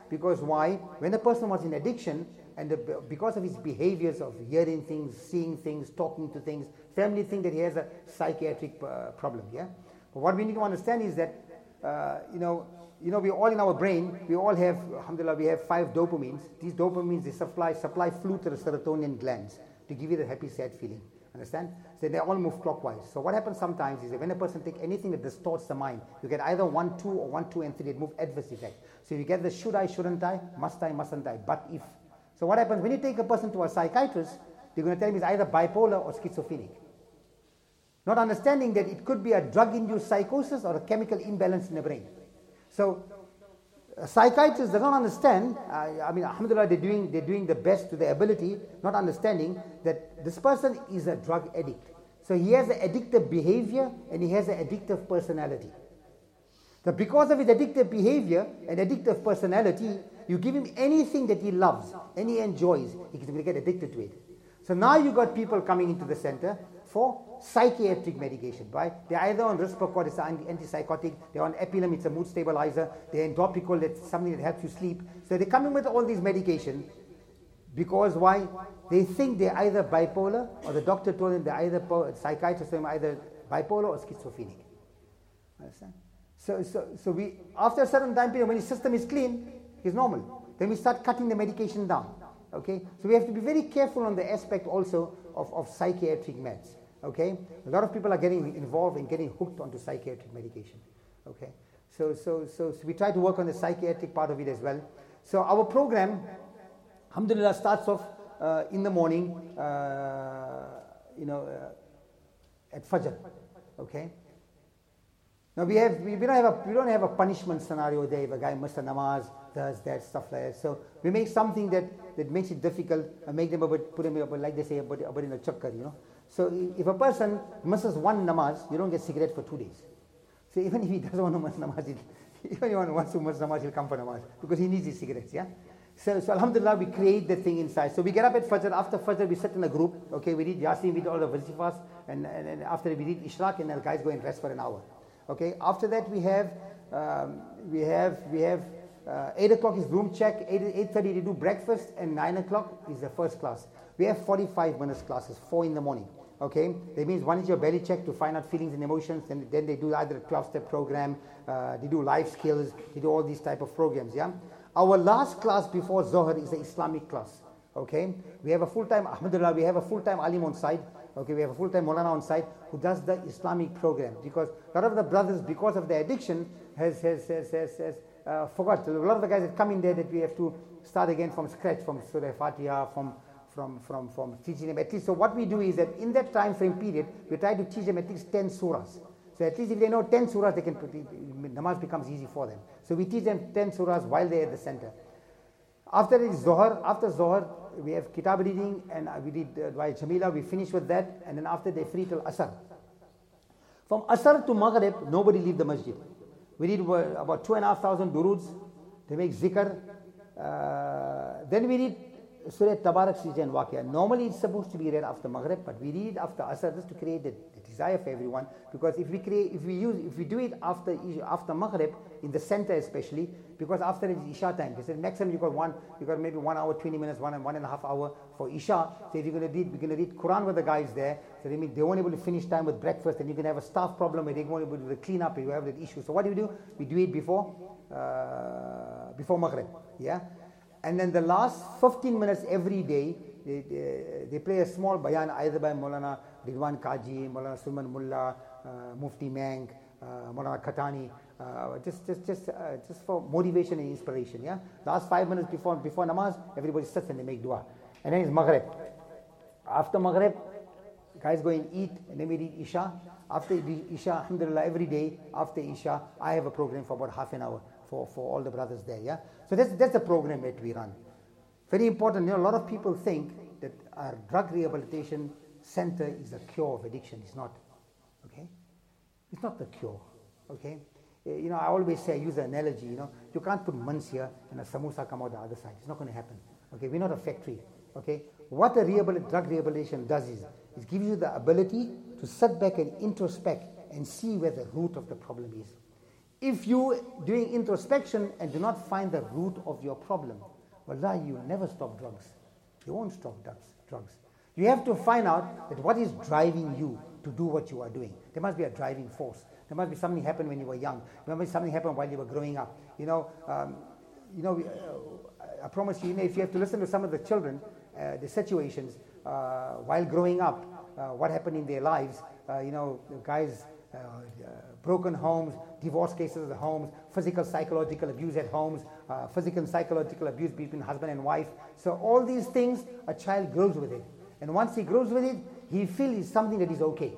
B: Because why? When a person was in addiction, and because of his behaviors of hearing things, seeing things, talking to things, family think that he has a psychiatric problem. Yeah. But what we need to understand is that we all in our brain, we all have, alhamdulillah, we have 5 dopamines. These dopamines, they supply fluid to the serotonin glands to give you the happy, sad feeling. Understand? So they all move clockwise. So what happens sometimes is that when a person takes anything that distorts the mind, you get either 1, 2, or 1, 2, and 3. It move adverse effect. So you get the should I, shouldn't I, mustn't I, but if. So what happens when you take a person to a psychiatrist, they're going to tell him he's either bipolar or schizophrenic. Not understanding that it could be a drug-induced psychosis or a chemical imbalance in the brain. So psychiatrists, they don't understand. Alhamdulillah, they're doing the best to their ability, not understanding that this person is a drug addict. So he has an addictive behavior and he has an addictive personality. So because of his addictive behavior and addictive personality, you give him anything that he loves and he enjoys, he's going to get addicted to it. So now you got people coming into the center for psychiatric medication, right? They're either on Risperdal, it's an antipsychotic, they're on Epilim, it's a mood stabilizer, they're on Topical, that's something that helps you sleep. So they're coming with all these medication because why? They think they're either bipolar, or the doctor told them they're either, psychiatrist told them either bipolar or schizophrenic. Understand? So we, after a certain time period, when his system is clean, he's normal. Then we start cutting the medication down. Okay? So we have to be very careful on the aspect also of psychiatric meds. Okay? A lot of people are getting involved and getting hooked onto psychiatric medication. Okay? So we try to work on the psychiatric part of it as well. So our program, alhamdulillah, starts off in the morning, at Fajr. Okay? Now we don't have a punishment scenario there. If a guy misses namaz, does that, stuff like that. So we make something that makes it difficult and make them put him like they say in a chakkar, So if a person misses one namaz, you don't get cigarette for 2 days. So even if he doesn't want to miss namaz, even if he wants to miss namaz, he'll come for namaz because he needs his cigarettes. Yeah. So alhamdulillah, we create the thing inside. So we get up at Fajr. After Fajr, we sit in a group. Okay, we read Yasin, we do all the wazifas, and after we read Ishraq, and the guys go and rest for an hour. Okay. After that, we have 8 o'clock is room check, 8:30 they do breakfast, and 9 o'clock is the first class. We have 45 minutes classes, 4 in the morning. Okay, that means one is your belly check to find out feelings and emotions, and then they do either a 12-step program, they do life skills, they do all these type of programs. Yeah, our last class before Zohar is the Islamic class. Okay, we have a full-time, alhamdulillah, we have a full-time alim on site. Okay, we have a full-time Maulana on site who does the Islamic program, because a lot of the brothers, because of their addiction, has forgot. A lot of the guys that come in there that we have to start again from scratch, from Surah Fatiha, from teaching them at least. So what we do is that in that time frame period, we try to teach them at least 10 surahs. So at least if they know 10 surahs, they can namaz becomes easy for them. So we teach them 10 surahs while they're at the center. After it is Zohar, after Zohar, we have kitab reading, and we read Dua Jamila, we finish with that, and then after they're free till Asr. From Asr to Maghrib, nobody leave the masjid. We read about 2,500 duruds, they make zikr, then we read Surah Tabarak, Sijda and Waqia. Normally it's supposed to be read after Maghrib, but we read it after Asr just to create the desire for everyone. Because if we do it after Maghrib, in the center especially, because after it's Isha time, they said maximum you got maybe 1 hour, 20 minutes, 1.5 hour for Isha. So if we're going to read Quran with the guys there, so they weren't able to finish time with breakfast, and you can have a staff problem where they weren't able to clean up, you have that issue. So what do? We do it before Maghrib. Yeah. And then the last 15 minutes every day, they play a small bayan either by Maulana Ridwan Kaji, Maulana Sulman Mullah, Mufti Mang, Maulana Khatani, just for motivation and inspiration. Yeah, last 5 minutes before namaz, everybody sits and they make dua, and then it's Maghrib. After Maghrib, guys go and eat, and then we read Isha. After Isha, alhamdulillah, every day after Isha, I have a program for about half an hour for all the brothers there. Yeah, so that's the program that we run. Very important. A lot of people think that our drug rehabilitation center is a cure of addiction. It's not. Okay, it's not the cure. Okay, I always say, I use the analogy. You can't put muns here and a samosa come out the other side. It's not going to happen. Okay, we're not a factory. Okay, what a drug rehabilitation does is it gives you the ability to sit back and introspect and see where the root of the problem is. If you doing introspection and do not find the root of your problem, wallahi, you will never stop drugs. You won't stop drugs. You have to find out that what is driving you to do what you are doing. There must be a driving force. There must be something happen when you were young. There must be something happen while you were growing up. I promise you, if you have to listen to some of the children, the situations while growing up, what happened in their lives, the guys, broken homes, divorce cases at homes, physical, psychological abuse at homes, physical and psychological abuse between husband and wife. So all these things, a child grows with it. And once he grows with it, he feels it's something that is okay.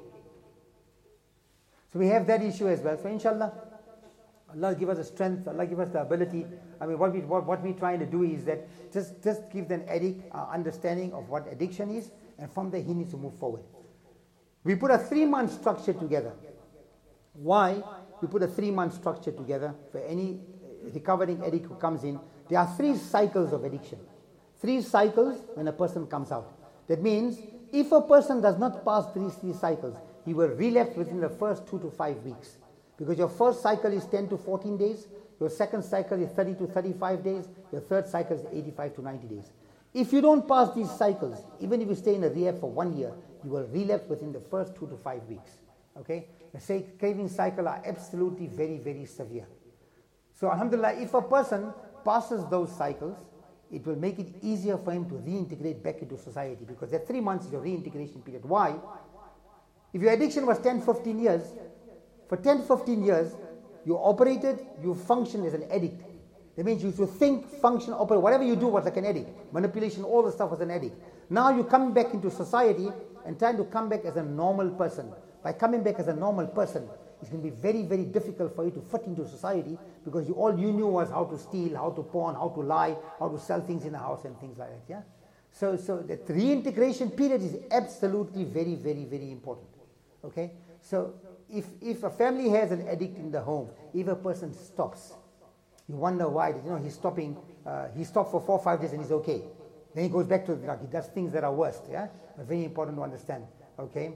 B: So we have that issue as well. So inshallah, Allah give us the strength, Allah give us the ability. I mean, what we're trying to do is that just give an addict understanding of what addiction is, and from there he needs to move forward. We put a 3-month structure together. Why? We put a 3-month structure together for any recovering addict who comes in. There are 3 cycles of addiction. 3 cycles when a person comes out. That means if a person does not pass these 3 cycles, he will relapse within the first 2 to 5 weeks. Because your first cycle is 10 to 14 days, your second cycle is 30 to 35 days, your third cycle is 85 to 90 days. If you don't pass these cycles, even if you stay in a rehab for 1 year, you will relapse within the first 2 to 5 weeks. Okay? The craving cycle are absolutely very, very severe. So alhamdulillah, if a person passes those cycles, it will make it easier for him to reintegrate back into society, because that 3 months is your reintegration period. Why? If your addiction was 10, 15 years, for 10, 15 years, you operated, you functioned as an addict. That means you used to think, function, operate, whatever you do was like an addict. Manipulation, all the stuff was an addict. Now you come back into society and trying to come back as a normal person. By coming back as a normal person, it's going to be very, very difficult for you to fit into society, because all you knew was how to steal, how to pawn, how to lie, how to sell things in the house and things like that. Yeah. So that reintegration period is absolutely very, very, very important. Okay. So if a family has an addict in the home, if a person stops, you wonder why. He's stopping. He stopped for 4 or 5 days and he's okay. Then he goes back to the drug. He does things that are worse. Yeah. But very important to understand. Okay.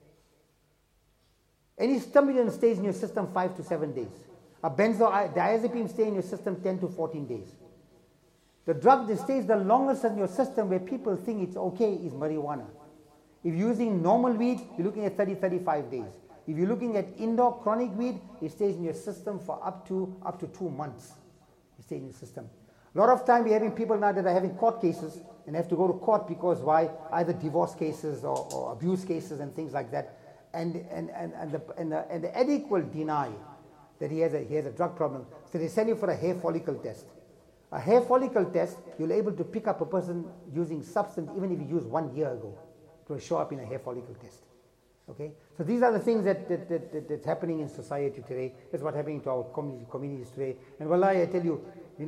B: Any stimulant stays in your system 5 to 7 days. A benzodiazepine stays in your system 10 to 14 days. The drug that stays the longest in your system where people think it's okay is marijuana. If you're using normal weed, you're looking at 30, 35 days. If you're looking at indoor chronic weed, it stays in your system for up to 2 months. It stays in your system. A lot of time we're having people now that are having court cases and have to go to court because why? Either divorce cases or abuse cases and things like that. And the addict will deny that he has a drug problem. So they send you for a hair follicle test. A hair follicle test, you'll be able to pick up a person using substance even if he used 1 year ago. It will show up in a hair follicle test. Okay? So these are the things that's happening in society today. That's what's happening to our communities today. And wallahi, I tell you,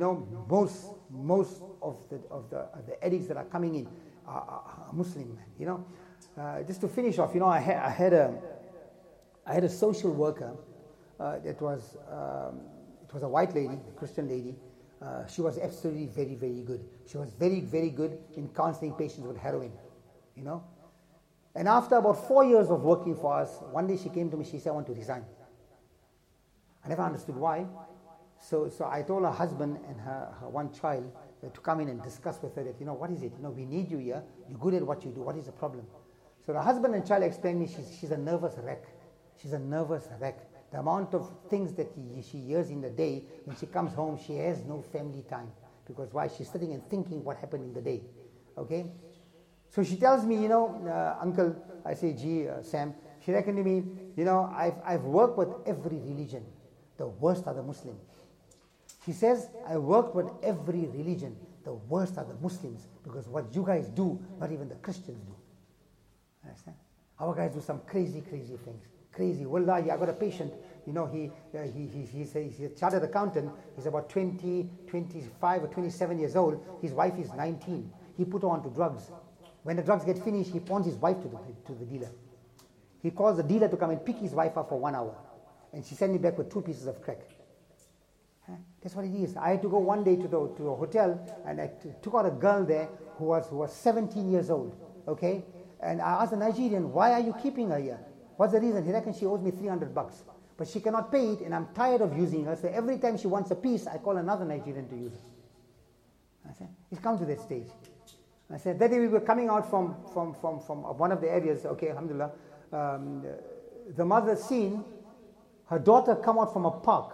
B: most of the addicts that are coming in are Muslim, man. Just to finish off, I had a social worker that was it was a white lady, a Christian lady. She was absolutely very, very good. She was very, very good in counseling patients with heroin, And after about 4 years of working for us, one day she came to me, she said, I want to resign. I never understood why. So I told her husband and her one child to come in and discuss with her that, what is it? We need you here. You're good at what you do. What is the problem? So the husband and child explained to me she's a nervous wreck. She's a nervous wreck. The amount of things that she hears in the day, when she comes home, she has no family time. Because why? She's sitting and thinking what happened in the day. Okay? So she tells me, Uncle, I say, gee, Sam, she reckoned to me, I've worked with every religion. The worst are the Muslims. She says, I worked with every religion. The worst are the Muslims. Because what you guys do, not even the Christians do. Understand? Our guys do some crazy, crazy things. Crazy. Wallahi, I got a patient, he's a chartered accountant. He's about 20, 25 or 27 years old. His wife is 19. He put her onto drugs. When the drugs get finished, he pawns his wife to the dealer. He calls the dealer to come and pick his wife up for 1 hour. And she sent me back with 2 pieces of crack. That's what it is. I had to go one day to a hotel, and I took out a girl there who was 17 years old. Okay? And I asked the Nigerian, why are you keeping her here? What's the reason? He reckons she owes me $300. but she cannot pay it, and I'm tired of using her. So every time she wants a piece, I call another Nigerian to use it. I said, it's come to that stage. I said, that day we were coming out from one of the areas, okay, alhamdulillah, the mother seen her daughter come out from a park,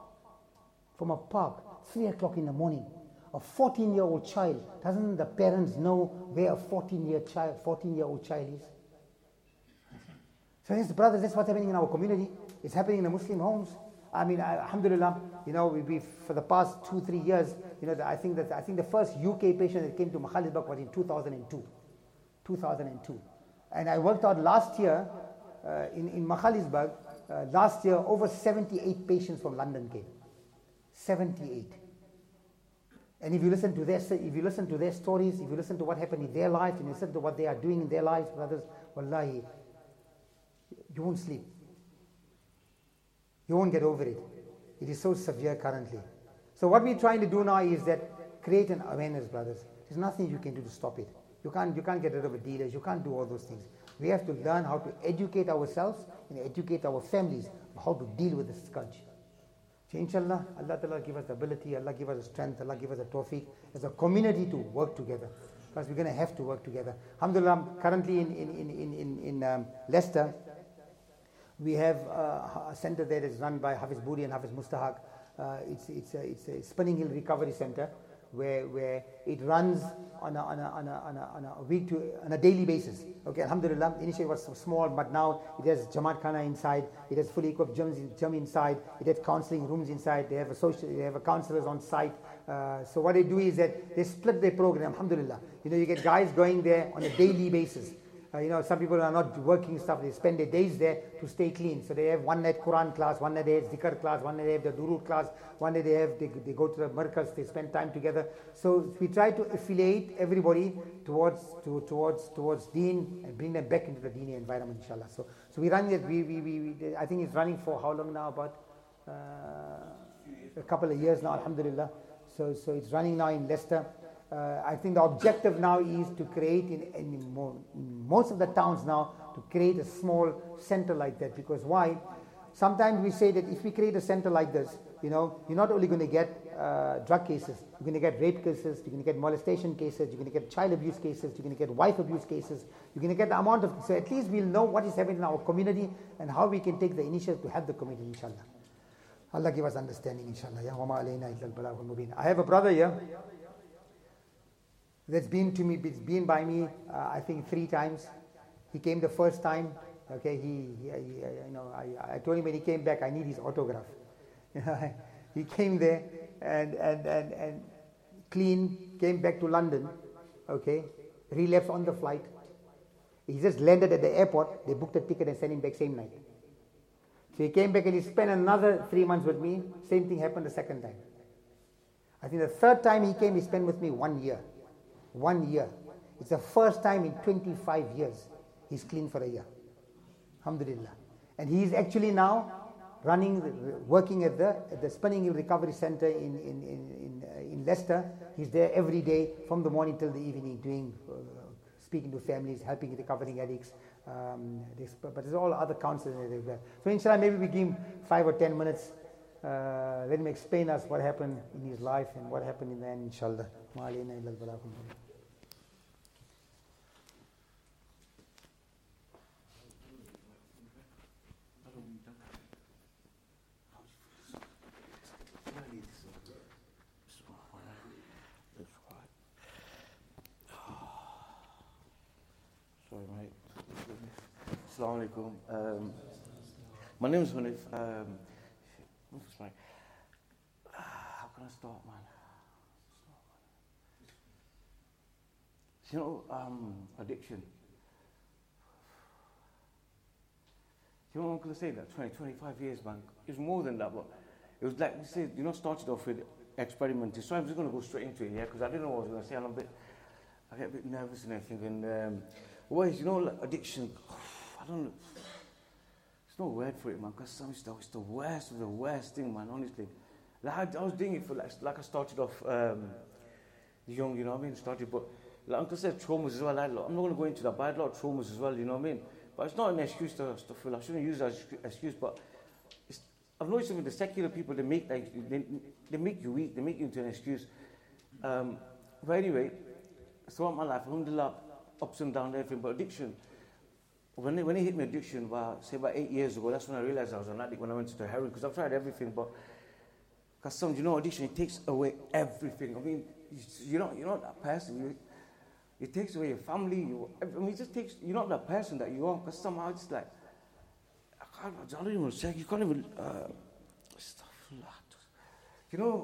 B: 3 o'clock in the morning. A 14-year-old child. Doesn't the parents know where a 14-year-old child is? So yes, brothers, that's what's happening in our community. It's happening in the Muslim homes. I mean, alhamdulillah, we for the past 2-3 years, I think the first UK patient that came to Makhalisbak was in 2002. And I worked out last year in Makhalisbak. Last year, over 78 patients from London came. 78. And if you listen to their stories, if you listen to what happened in their life, and you listen to what they are doing in their lives, brothers, wallahi, you won't sleep. You won't get over it. It is so severe currently. So what we're trying to do now is that create an awareness, brothers. There's nothing you can do to stop it. You can't get rid of the dealers. You can't do all those things. We have to learn how to educate ourselves and educate our families on how to deal with this scourge. So inshallah, Allah Ta'ala give us the ability, Allah give us the strength, Allah give us the tawfiq as a community to work together. Because we're going to have to work together. Alhamdulillah, currently in Leicester, we have a center that is run by Hafiz Buri and Hafiz Mustahak. It's a Spinning Hill Recovery Center where it runs on a daily basis. Okay, alhamdulillah, initially it was small, but now it has Jamaat Khana inside, it has fully equipped gym inside, it has counseling rooms inside, they have a counselors on site. So what they do is that they split their program, alhamdulillah. You get guys going there on a daily basis. Some people are not working stuff, they spend their days there to stay clean. So they have one night Quran class, one night they have Zikr class, one night they have the Durud class, one day they go to the Markaz, they spend time together. So we try to affiliate everybody towards Deen and bring them back into the Deeni environment, inshallah. So we run it, I think it's running for how long now? About a couple of years now, alhamdulillah. So it's running now in Leicester. I think the objective now is to create in most of the towns now, to create a small center like that. Because why? Sometimes we say that if we create a center like this, you're not only going to get drug cases, you're going to get rape cases, you're going to get molestation cases, you're going to get child abuse cases, you're going to get wife abuse cases, you're going to get the amount of, so at least we'll know what is happening in our community and how we can take the initiative to help the community, inshallah. Allah give us understanding, inshallah. Ya wa ma alayna illa al-balagh al-mubin. I have a brother here that's been by me, I think 3 times. He came the first time. Okay, I told him when he came back, I need his autograph. He came there and clean, came back to London. Okay, relapsed on the flight. He just landed at the airport. They booked a ticket and sent him back same night. So he came back and he spent another 3 months with me. Same thing happened the second time. I think the third time he came, he spent with me 1 year. 1 year. It's the first time in 25 years he's clean for a year. Alhamdulillah. And he's actually now working at the Spinning Hill Recovery Center in Leicester. He's there every day from the morning till the evening, speaking to families, helping recovering addicts. But there's all other counselors as well. So inshallah, maybe we give him 5 or 10 minutes. Let him explain us what happened in his life and what happened in the end, inshallah.
C: Sorry, mate. Assalamu alaikum. My name is Hanif. How can I start, man? Addiction. You know what I'm going to say? That 25 years, man. It's more than that, but it was like you said, started off with experimenting. So I'm just going to go straight into it, yeah, because I didn't know what I was going to say. I get a bit nervous and everything. And addiction, I don't know. There's no word for it, man, because some stuff is the worst of the worst thing, man, honestly. Like, I was doing it for, like I started off young, started, but like Uncle said, traumas as well. I'm not going to go into that, but I had a lot of traumas as well, But it's not an excuse to feel. I shouldn't use that as excuse, but it's I've noticed some of the secular people, they make you weak, they make you into an excuse. But anyway, throughout my life, alhamdulillah, ups and downs, everything, but addiction. When it hit me addiction, say about 8 years ago, that's when I realized I was an addict when I went into heroin, because I've tried everything, but because addiction, it takes away everything. I mean, you're not that person. It takes away your family. It just takes, you're not that person that you are, because somehow it's like, I don't even say, you can't even, stuff like that.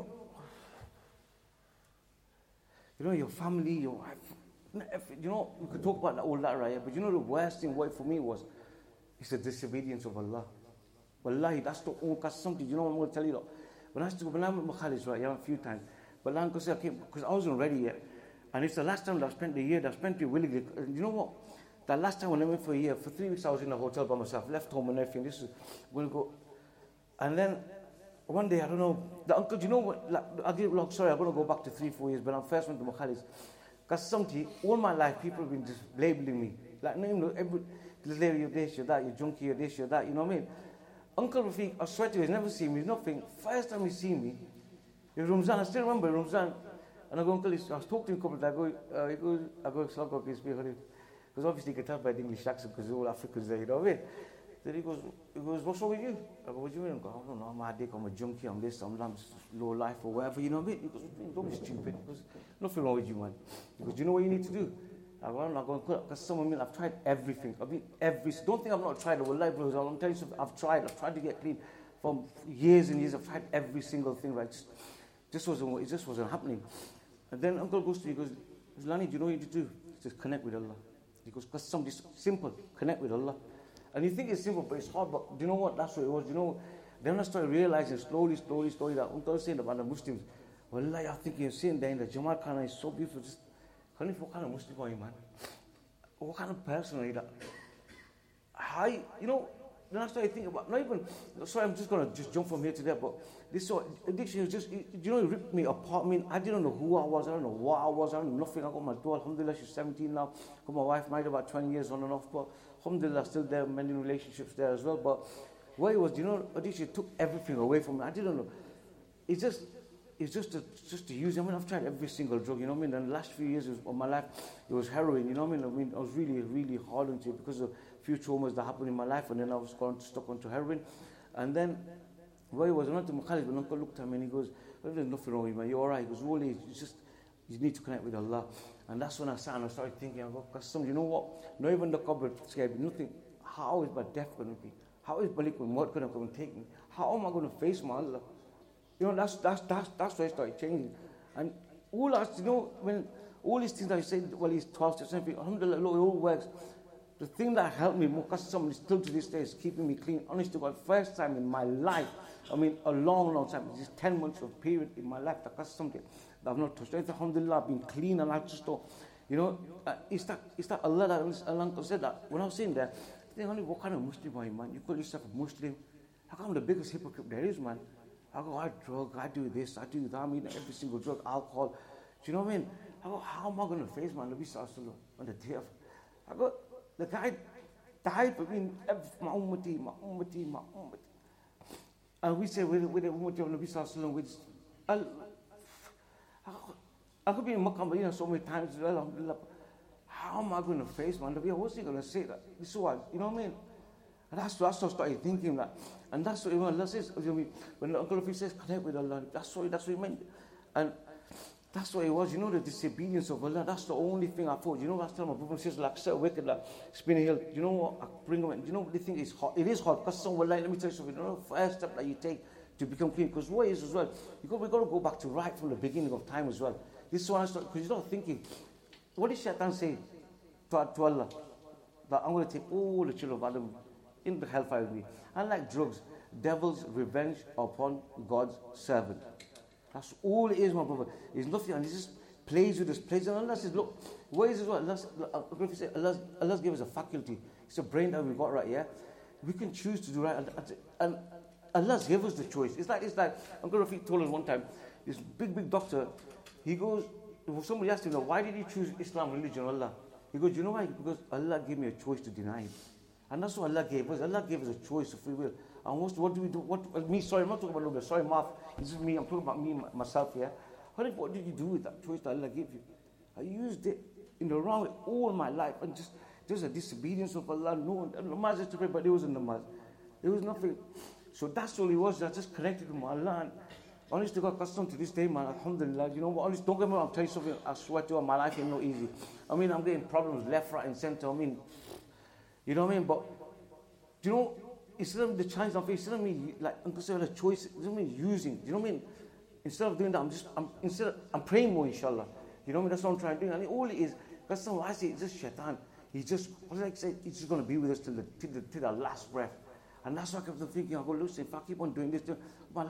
C: Your family, your wife, we could talk about all that, right? But the worst thing for me was, it's the disobedience of Allah. Wallahi, that's the only, because something, I'm going to tell you, when I went to college, right, a few times, but because I wasn't ready yet, and it's the last time that I spent the year, that I spent it willingly. You know what? That last time when I went for a year, for 3 weeks I was in a hotel by myself, left home and everything. This is going to go. And then one day, I don't know, the uncle, you know what? I'll give long story. I'm going to go back to 3-4 years, but I first went to Makhalis. Because all my life, people have been just labeling me. Like, every lady, you're this, you're that, you're junkie, you're this, you're that, you know what I mean? Uncle Rafiq, I swear to you, he's never seen me, nothing. First time he seen me, it was Ramzan. I still remember Ramzan. And I go, Uncle, I was talking to him a couple of times. I go, Sluggo, because obviously you can tell by the English accent, because all Africans there, you know what I mean? Then he goes, what's wrong with you? I go, what do you mean? I go, I don't know, I'm addict, I'm a junkie, I'm this, I'm low life or whatever, you know what I mean? He goes, don't be stupid. He goes, nothing wrong with you, man. He goes, do you know what you need to do? I go, I'm not going to because someone mean I've tried everything. I mean, don't think I've not tried it. Well, like, I'm telling you something, I've tried to get clean for years and years. I've tried every single thing, right? It just wasn't happening. And then Uncle goes to me, he goes, Lani, do you know what you need to do? Just connect with Allah. He goes, because something's simple, connect with Allah. And you think it's simple, but it's hard. But do you know what? That's what it was. Then I started realizing slowly that Uncle was saying about the Muslims. Wallahi, I think you're sitting there in the Jamal Khana is so beautiful. Just, what kind of Muslim are you, man? What kind of person are you that? Then I started thinking about, not even, sorry, I'm just going to jump from here to there, but this sort of addiction is just, it ripped me apart. I mean, I didn't know who I was, I don't know what I was, I don't know nothing. I got my daughter, alhamdulillah, she's 17 now. Got my wife married about 20 years on and off, but alhamdulillah, still there, many relationships there as well. But what it was, addiction took everything away from me. I didn't know. It's just to use. I mean, I've tried every single drug, you know what I mean? And the last few years of my life, it was heroin, you know what I mean? I was really, really hard into it because of a few traumas that happened in my life, and then I was stuck onto heroin. And then, what it was, I went to Makhalis, but Uncle looked at me and he goes, well, there's nothing wrong with you, man. You're all right. He goes, really, you need to connect with Allah. And that's when I sat and I started thinking, I go, you know what? Not even the cupboard scared me. Nothing. How is my death going to be? How is Malik Maut going to come and take me? How am I going to face my Allah? That's why I started changing. And when all these things that I said, well, he's 12 steps, alhamdulillah, it all works. The thing that helped me more, because somebody still to this day is keeping me clean. Honest to God, first time in my life, I mean, a long, long time, just 10 months of period in my life, that's something that I've not touched. Alhamdulillah, I've been clean, and I just thought, it's that Allah that Allah said that. When I was sitting there, I think, what kind of Muslim are you, man? You call yourself a Muslim? How come I'm the biggest hypocrite there is, man? I go, I drug, I do this, I do that, I mean, every single drug, alcohol. Do you know what I mean? I go, how am I going to face my Nabi Sallallahu on the day of? I go, the guy died for me, my ummati. And we say, with the ummati of Nabi Sallallahu, I could be in Makkah, so many times as well, alhamdulillah. How am I going to face my Nabi? What's he going to say? This is what, you know what I mean? And that's what I started thinking that. And that's what Allah says. When Uncle Rafi says, connect with Allah, that's what he meant. And that's what it was, the disobedience of Allah. That's the only thing I thought. Last time my brother says, like, set wicked, like, spin a hill. You know what? I bring them in. You know what they think is hard? It is hard. Because let me tell you something. The first step that you take to become clean. Because what is as well, we've got to go back to right from the beginning of time as well. This is what I started, because you're not thinking, what did Shaitan say to Allah? That I'm going to take all the children of Adam in the hellfire with me. Unlike drugs, devil's revenge upon God's servant. That's all it is, my brother. It's nothing, and he just plays with us, and Allah says, look, what is it? Allah gave us a faculty. It's a brain that we've got right here. We can choose to do right, and Allah gave us the choice. It's like Uncle Rafiq told us one time, this big doctor, he goes, somebody asked him, why did you choose Islam religion, Allah? He goes, you know why? Because Allah gave me a choice to deny it. And that's what Allah gave us. Allah gave us a choice of free will. And what do we do? Me, sorry, I'm not talking about Nobel. Sorry, Mark. This is me. I'm talking about me, myself here. What did you do with that choice that Allah gave you? I used it in the wrong way all my life. And just a disobedience of Allah. No namaz is to pray, but there was a namaz. There was nothing. So that's all it was. I just connected with my Allah. And honestly, got accustomed to this day, man. Alhamdulillah. You know what? Honestly, don't get me wrong. I'll tell you something. I swear to you, my life ain't no easy. I mean, I'm getting problems left, right, and center. I mean, you know what I mean? But, you know, instead of the challenge I'm facing, instead of me, like, instead of the choice, instead of me using, you know what I mean? Instead of doing that, I'm praying more, inshallah. You know what I mean? That's what I'm trying to do. And all it is, that's not what I say, it's just shaitan. He's just, what did I say? He's just going to be with us till the last breath. And that's what I kept thinking. I go, listen, if I keep on doing this, but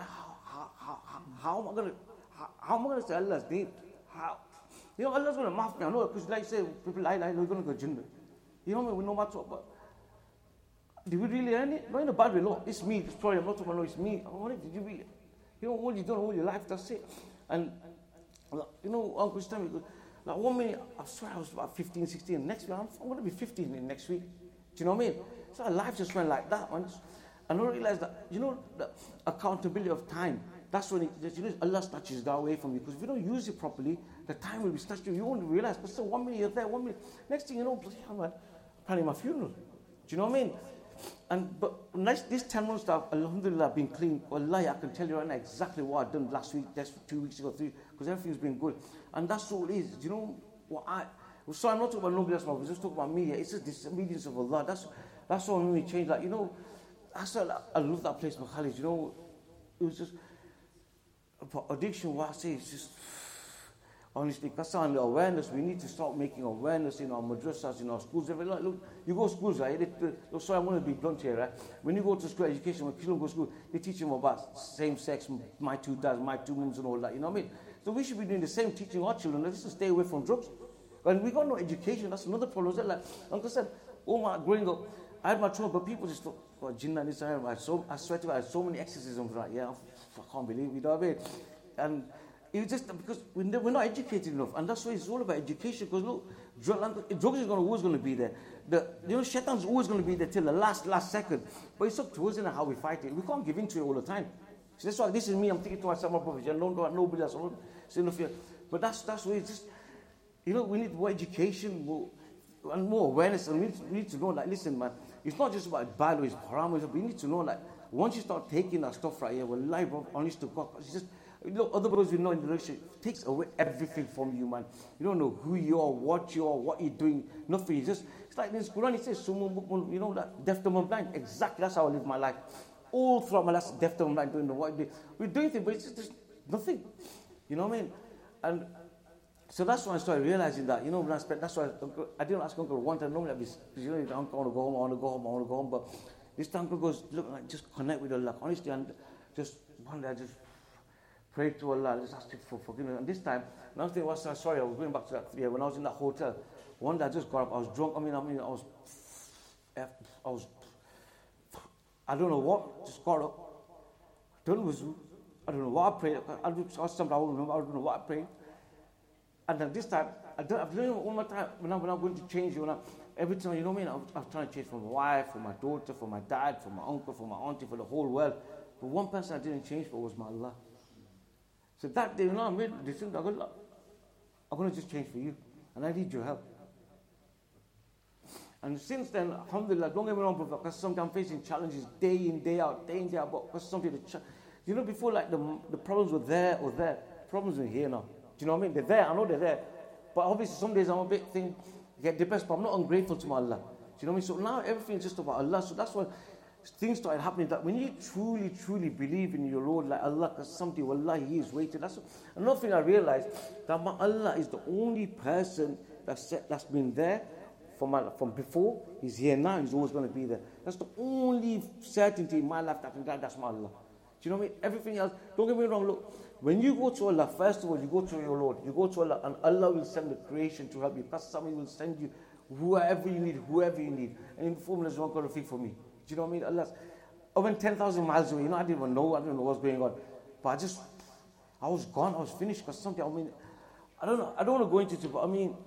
C: how am I going to say Allah's name? How? You know, Allah's going to maaf me. I know, because like I say, people lie, we're going to go Jannah. You know what I mean? We know what's up, but did we really earn it? Not in a bad way, no. It's me. Sorry, I'm not talking about it's me. Did you really? You know, all you done all your life, that's it. And, you know, Uncle Stan, like 1 minute, I swear I was about 15, 16. Next week, I'm going to be 15 in next week. Do you know what I mean? So our life just went like that, man. And I realized that, you know, the accountability of time, that's when Allah snatches that away from you. Because if you don't use it properly, the time will be snatched. You won't realize. But still, 1 minute you're there, 1 minute. Next thing you know, I'm planning my funeral. Do you know what I mean? But this 10 months that alhamdulillah been clean, wallahi, I can tell you right now exactly what I've done last week, that's 2 weeks ago, 3, because everything's been good. And that's all it is. Do you know what so I'm not talking about nobody else, but just talking about me. It's just this obedience of Allah. That's what made me change. Like, you know, I love that place, Khalid. You know, it was just, for addiction, what I say is just, honestly, that's on the awareness. We need to start making awareness in our madrasas, in our schools. Like, look, you go to schools, right? Look, sorry, I'm going to be blunt here, right? When you go to school, education, when children go to school, they teach them about same sex, my two dads, my two mums, and all that. You know what I mean? So we should be doing the same, teaching our children. Let's just stay away from drugs. And we got no education. That's another problem. Like Uncle said, growing up, I had my trouble, but people just thought, oh, Jinnah, this, I swear to God, I had so many exorcisms, right? Yeah, I can't believe it, you know what I mean? And it was just because we're not educated enough, and that's why it's all about education. Because look, drugs is always going to be there. Shaitan's always going to be there till the last second. But it's up to us, how we fight it. We can't give in to it all the time. So that's why this is me. I'm thinking to myself, my brothers, don't go at nobody else. Say no fear. But that's why it's just, you know, we need more education, and more awareness, and we need to know, like, listen, man, it's not just about bad or it's haram. We need to know, like, once you start taking that stuff right here, well, life, honest to God, it's just. You know, other brothers we know in the relationship takes away everything from you, man. You don't know who you are, what you're doing, nothing. It's like this Quran, it says, you know, that deaf, dumb, and blind. Exactly, that's how I live my life. All throughout my life, deaf, dumb, and blind, don't know what I do. We're doing things, but it's just nothing. You know what I mean? And so that's when I started realizing that, you know, when that's why I didn't ask Uncle one time, normally I'd be, you know, I want to go home, but this time Uncle goes, look, like, just connect with Allah, honestly, and just one day I just prayed to Allah, just asked for forgiveness. And this time, another thing was, sorry, I was going back to that 3 years when I was in that hotel. One day I just got up, I was drunk. I don't know what, just got up, done wuzu. I don't know what I prayed. I don't know what I prayed. And then this time, I've learned all my time when I'm going to change. Every time, you know what I mean? I'm trying to change for my wife, for my daughter, for my dad, for my uncle, for my auntie, for the whole world. But one person I didn't change for was my Allah. So that day, you know, I made the decision, I'm going to just change for you. And I need your help. And since then, alhamdulillah, don't get me wrong, brother, because sometimes I'm facing challenges day in, day out, but because something, you know, before, like, the problems were there or there. Problems are here now. Do you know what I mean? They're there, I know they're there. But obviously, some days I'm a bit get depressed, but I'm not ungrateful to my Allah. Do you know what I mean? So now everything's just about Allah. So that's why things started happening, that when you truly, truly believe in your Lord, like Allah, because something, wallahi, He is waiting. That's another thing I realized, that my Allah is the only person that's been there from before. He's here now, He's always going to be there. That's the only certainty in my life that's my Allah. Do you know what I mean? Everything else, don't get me wrong, look, when you go to Allah, first of all, you go to your Lord, you go to Allah, and Allah will send the creation to help you, because somebody will send you whoever you need. And in the form, there's one got to think for me. Do you know what I mean? Allah, I went 10,000 miles away. You know, I didn't know what's going on. But I was gone. I was finished. Because something, I mean, I don't know. I don't want to go into it, but I mean,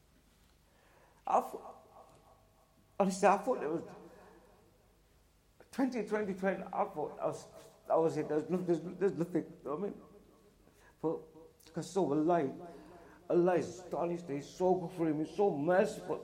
C: honestly, I thought there was 2020, I thought I was it. There's nothing. I mean, but because so Allah is astonished. He's so good for him. He's so merciful.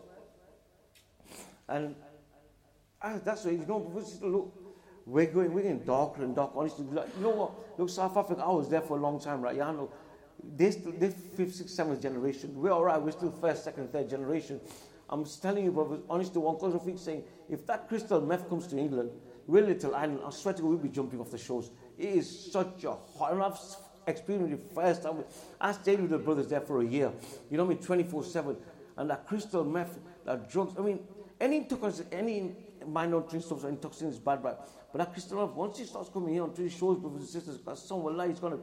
C: And that's why, look, we're getting darker and darker. Honestly, like, you know what? Look, South Africa, I was there for a long time, right? Yeah, I know. They're 5th, 6th, 7th generation. We're all right. We're still 1st, 2nd, 3rd generation. I'm just telling you, brother, honestly, one cause of saying, if that crystal meth comes to England, we're Little Island, I swear to God, we'll be jumping off the shows. It is such a hot, and I've experienced it first. I stayed with the brothers there for a year, you know what I mean, 24/7. And that crystal meth, that drugs, I mean, any minor stuff or intoxicant is bad, but that crystal meth, once it starts coming here onto these shows, brothers and sisters, because someone like is going to,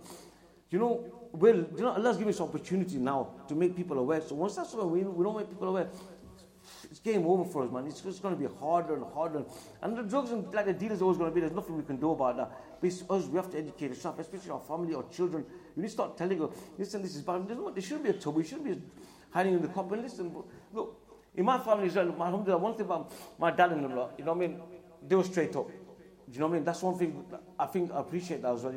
C: Allah's giving us opportunity now to make people aware. So once that's over, we don't make people aware, it's game over for us, man. It's just going to be harder and harder. And the drugs and like the dealers are always going to be, there's nothing we can do about that. But it's us, we have to educate ourselves, especially our family, our children. We need to start telling them, listen, this is bad. There shouldn't be a trouble. You shouldn't be hiding in the cup. And listen, look, in my family as well, alhamdulillah, one thing about my dad-in-law, you know what I mean? They were straight up. Do you know what I mean? That's one thing I appreciate that as well,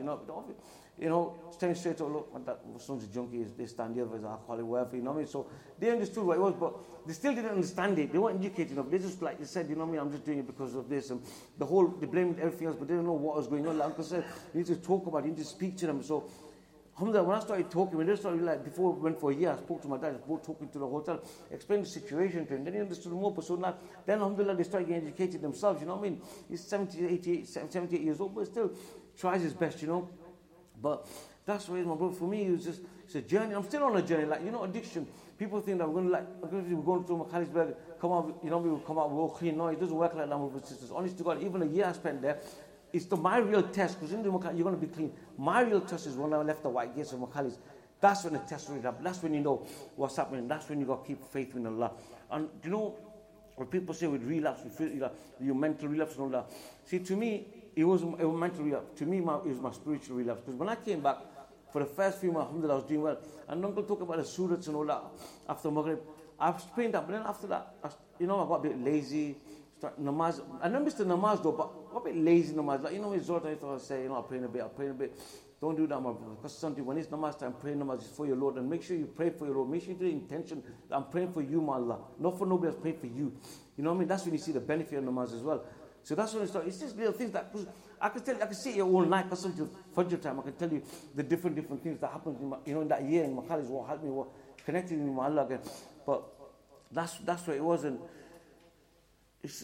C: staying straight up, look, my son's a junkie, they stand the other as alcoholic, whatever, you know what I mean? So they understood what it was, but they still didn't understand it. They weren't educated enough. They just, like they said, you know what I mean, I'm just doing it because of this. And they blamed everything else, but they didn't know what was going on. Like Uncle said, you need to talk about it, you need to speak to them. So, alhamdulillah, when I started talking, when they started, like, before we went for a year, I spoke to my dad, I was talking to the hotel, explained the situation to him, then he understood more. But so now, then alhamdulillah, they started getting educated themselves, you know what I mean? He's 78 years old, but still tries his best, you know. But that's what it is, my brother. For me, it's a journey. I'm still on a journey. Like, addiction. People think that we're going to Magaliesberg, come out, we will come out, we're all clean. No, it doesn't work like that, my brothers and sisters. Honest to God, even a year I spent there, it's my real test, because in the Magalies, you're going to be clean. My real test is when I left the white gates of Magalies. That's when the test really happened. That's when you know what's happening. That's when you got to keep faith in Allah. And when people say with relapse, your mental relapse and all that. See, to me, it was mental relapse. To me, it was my spiritual relapse. Because when I came back, for the first few months, alhamdulillah, I was doing well. And Uncle talk about the surahs and all that after Maghrib. I've explained that, but then after that, I got a bit lazy. Start namaz. I never missed the namaz though, but I got a bit lazy namaz. Like, it's Zohar, I thought I'd say, I'm praying a bit. Don't do that, my brother. Because something, when it's namaz time, pray namaz is for your Lord. And make sure you pray for your Lord. Make sure you do the intention that I'm praying for you, my Allah. Not for nobody else, pray for you. You know what I mean? That's when you see the benefit of namaz as well. So that's when it starts. It's just little things that, I can sit here all night, because until Fajr time, I can tell you the different things that happened in that year in Magalies, what helped me, what connected me with Allah again. But that's what it was. And it's,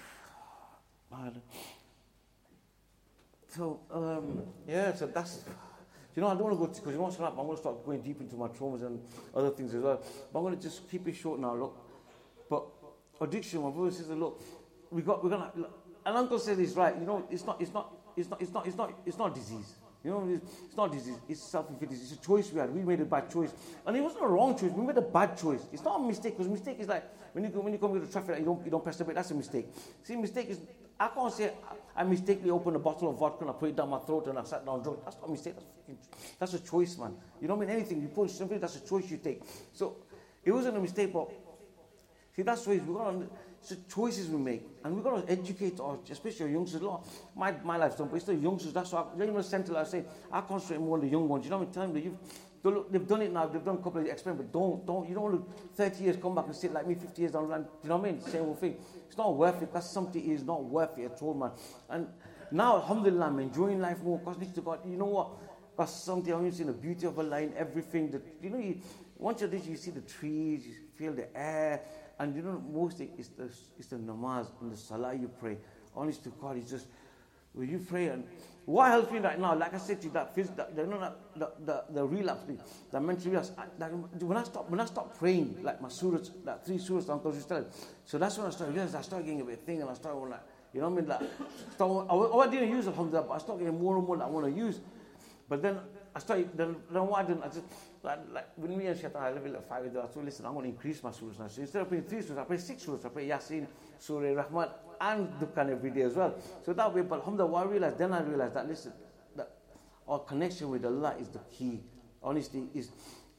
C: so that's, I don't want to go, because what's going to happen, I'm going to start going deep into my traumas and other things as well. But I'm going to just keep it short now, look. But addiction, my brother says, look, we're gonna. And Uncle says he's right. It's not disease. It's not disease. It's self-inflicted. It's a choice we had. We made a bad choice, and it wasn't a wrong choice. We made a bad choice. It's not a mistake, because mistake is like when you come to the traffic, you don't press the brake. That's a mistake. See, mistake is, I can't say I mistakenly opened a bottle of vodka and I put it down my throat and I sat down drunk. That's not a mistake. That's a choice, man. You don't mean anything. You put something. That's a choice you take. So it wasn't a mistake, but see, that's the way it's the choices we make, and we've got to educate especially our youngsters. My life's done, but it's the youngsters. That's why I say I concentrate more on the young ones. You know what I'm telling you? They've done it now. They've done a couple of experiments, but you don't want to 30 years come back and sit like me 50 years down the line. You know what I mean? Same old thing. It's not worth it. That's something is not worth it at all, man. And now, alhamdulillah, I'm enjoying life more. Because next to God, you know what? That's something I'm seeing the beauty of Allah in everything. Once you're there, you see the trees, you feel the air. And mostly it's the namaz and the salah you pray. Honest to God, it's just, when you pray, and what helps me right now, like I said to you, the relapse, the mental relapse, when I stop praying, like my surahs, that 3 surahs Uncle used to tell, so that's when I started getting a bit thing, and I started like, you know what I mean, I didn't use alhamdulillah, but I started getting more and more that I want to use. But then I started, then what I did, I just, like when me and Shaitan had a little fight with them, I said, listen, I'm going to increase my surahs now. So instead of praying 3 surahs, I pray 6 surahs. I pray Yasin, Surah Rahman, and Dukhan every day as well. So that way, but alhamdulillah, what I realized that, listen, that our connection with Allah is the key. Honestly, is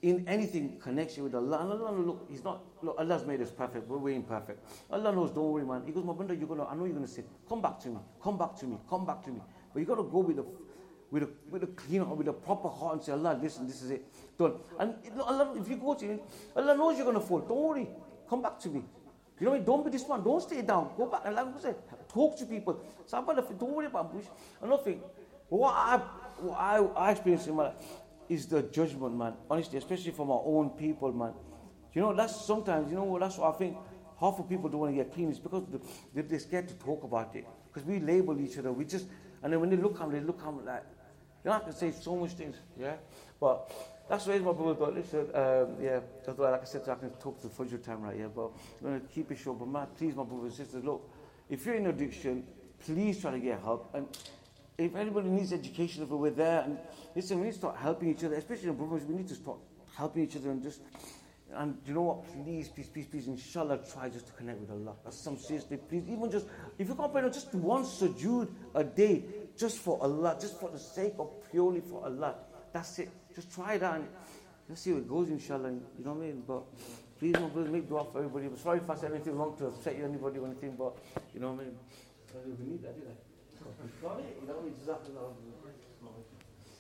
C: in anything connection with Allah. And Allah, look, Allah's made us perfect, but we're imperfect. Allah knows, don't worry, man. He goes, my brother, I know you're going to say, come back to me, come back to me, come back to me. But you got to go with a clean heart, with a proper heart and say, Allah, listen, this is it. Done. And Allah, if you go to Him, Allah knows you're going to fall. Don't worry, come back to me. You know what I mean? Don't be this one. Don't stay down. Go back. And like I said, talk to people. So, don't worry about bush. Another thing, what I experienced in my life is the judgment, man. Honestly, especially from our own people, man. You know, that's sometimes, that's what I think half of people don't want to get clean. It's because they're scared to talk about it. Because we label each other. And then when they look at me, like, I can say so much things, yeah? But that's the way my brother thought. Listen, that's why, like I said, I can talk to the Fajr time right here, but I'm going to keep it short. But man, please, my brothers and sisters, look, if you're in addiction, please try to get help. And if anybody needs education, if we're there, and listen, we need to start helping each other, especially in brothers, we need to start helping each other and you know what, please, inshallah, try just to connect with Allah. That's some seriously, please, even just, if you can't pray just one sujood a day, just for Allah, just for the sake of purely for Allah. That's it. Just try that and let's see what goes, inshallah. You know what I mean? But please, my brothers, make dua for everybody. I'm sorry if I said anything wrong to upset you, anybody or anything, but you know what I mean? We need that, didn't I? You know what I mean?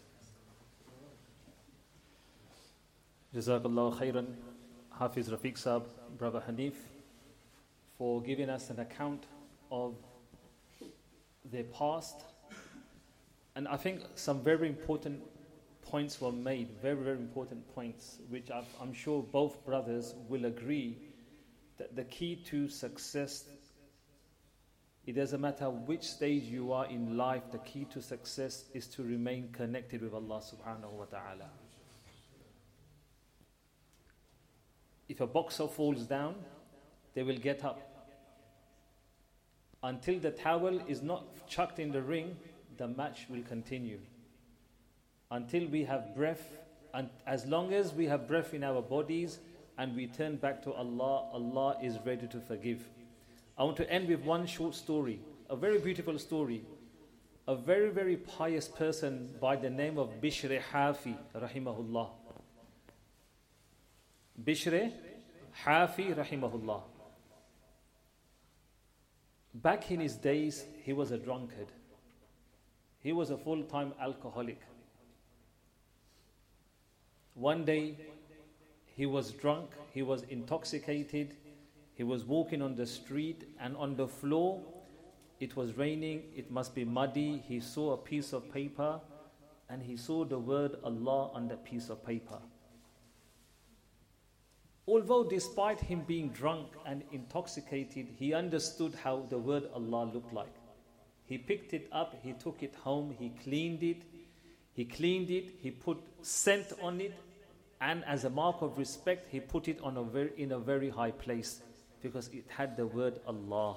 A: Jazakallah khairan, Hafiz Rafiq Saab, Brother Hanif, for giving us an account of their past. And I think some very important points were made, very, very important points, which I'm sure both brothers will agree that the key to success, it doesn't matter which stage you are in life, the key to success is to remain connected with Allah subhanahu wa ta'ala. If a boxer falls down, they will get up. Until the towel is not chucked in the ring, the match will continue. Until we have breath, and as long as we have breath in our bodies and we turn back to Allah, Allah is ready to forgive. I want to end with one short story, a very beautiful story. A very, very pious person by the name of Bishr Hafi, rahimahullah. Bishr Hafi, rahimahullah. Back in his days, he was a drunkard. He was a full-time alcoholic. One day, he was drunk, he was intoxicated, he was walking on the street, and on the floor, it was raining, it must be muddy. He saw a piece of paper, and he saw the word Allah on that piece of paper. Although despite him being drunk and intoxicated, he understood how the word Allah looked like. He picked it up, he took it home, he cleaned it, he put scent on it, and as a mark of respect, he put it on in a very high place because it had the word Allah.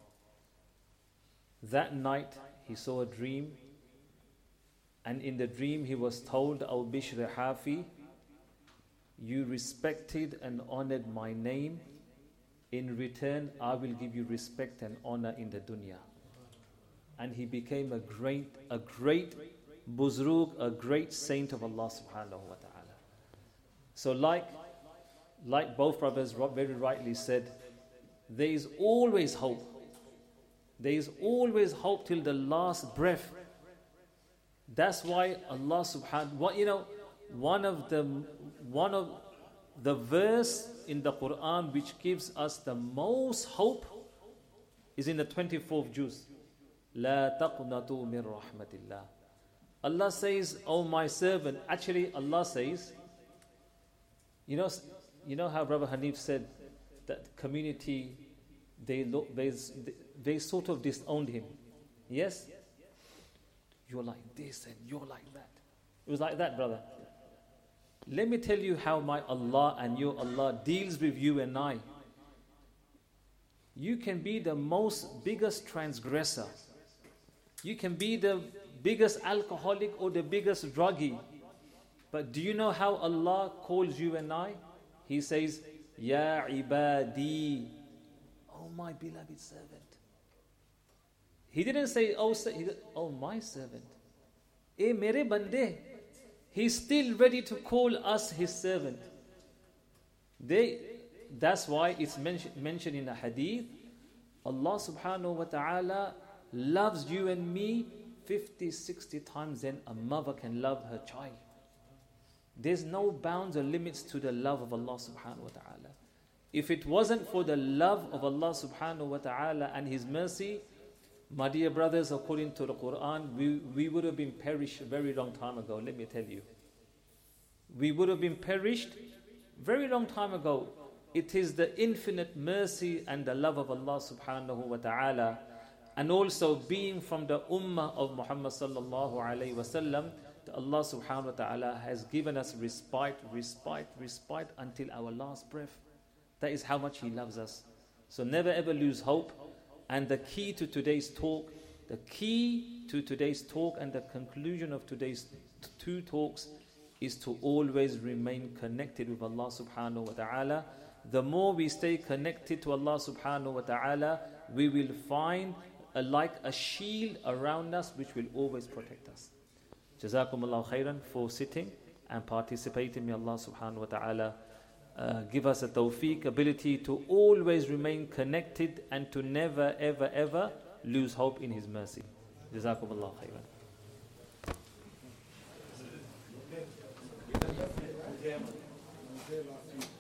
A: That night, he saw a dream, and in the dream, he was told, "O Bishr Hafi, you respected and honored my name. In return, I will give you respect and honor in the dunya." And he became a great buzrug, a great saint of Allah subhanahu wa ta'ala. So like both brothers very rightly said, there is always hope. There is always hope till the last breath. That's why Allah subhanahu wa ta'ala, one of the verse in the Quran which gives us the most hope is in the 24th juz. La taqnatu min rahmatillah. Allah says, "Oh my servant," actually Allah says, you know how Brother Hanif said that community, they sort of disowned him. Yes? You're like this and you're like that. It was like that, brother. Let me tell you how my Allah and your Allah deals with you and I. You can be the biggest transgressor. You can be the biggest alcoholic or the biggest druggie. But do you know how Allah calls you and I? He says, "Ya ibadi," oh my beloved servant. He didn't say, oh my servant. Eh mere bande. He's still ready to call us His servant. That's why it's mentioned in the hadith, Allah subhanahu wa ta'ala loves you and me 50, 60 times than a mother can love her child. There's no bounds or limits to the love of Allah subhanahu wa ta'ala. If it wasn't for the love of Allah subhanahu wa ta'ala and His mercy, my dear brothers, according to the Quran, we would have been perished a very long time ago, let me tell you. We would have been perished very long time ago. It is the infinite mercy and the love of Allah subhanahu wa ta'ala, and also being from the ummah of Muhammad sallallahu alayhi wa sallam, that Allah subhanahu wa ta'ala has given us respite until our last breath. That is how much He loves us. So never ever lose hope. And the key to today's talk and the conclusion of today's two talks is to always remain connected with Allah subhanahu wa ta'ala. The more we stay connected to Allah subhanahu wa ta'ala, we will find like a shield around us which will always protect us. Jazakumullahu khairan for sitting and participating. May Allah subhanahu wa ta'ala give us a tawfiq, ability to always remain connected and to never ever ever lose hope in His mercy. Jazakumullahu khairan.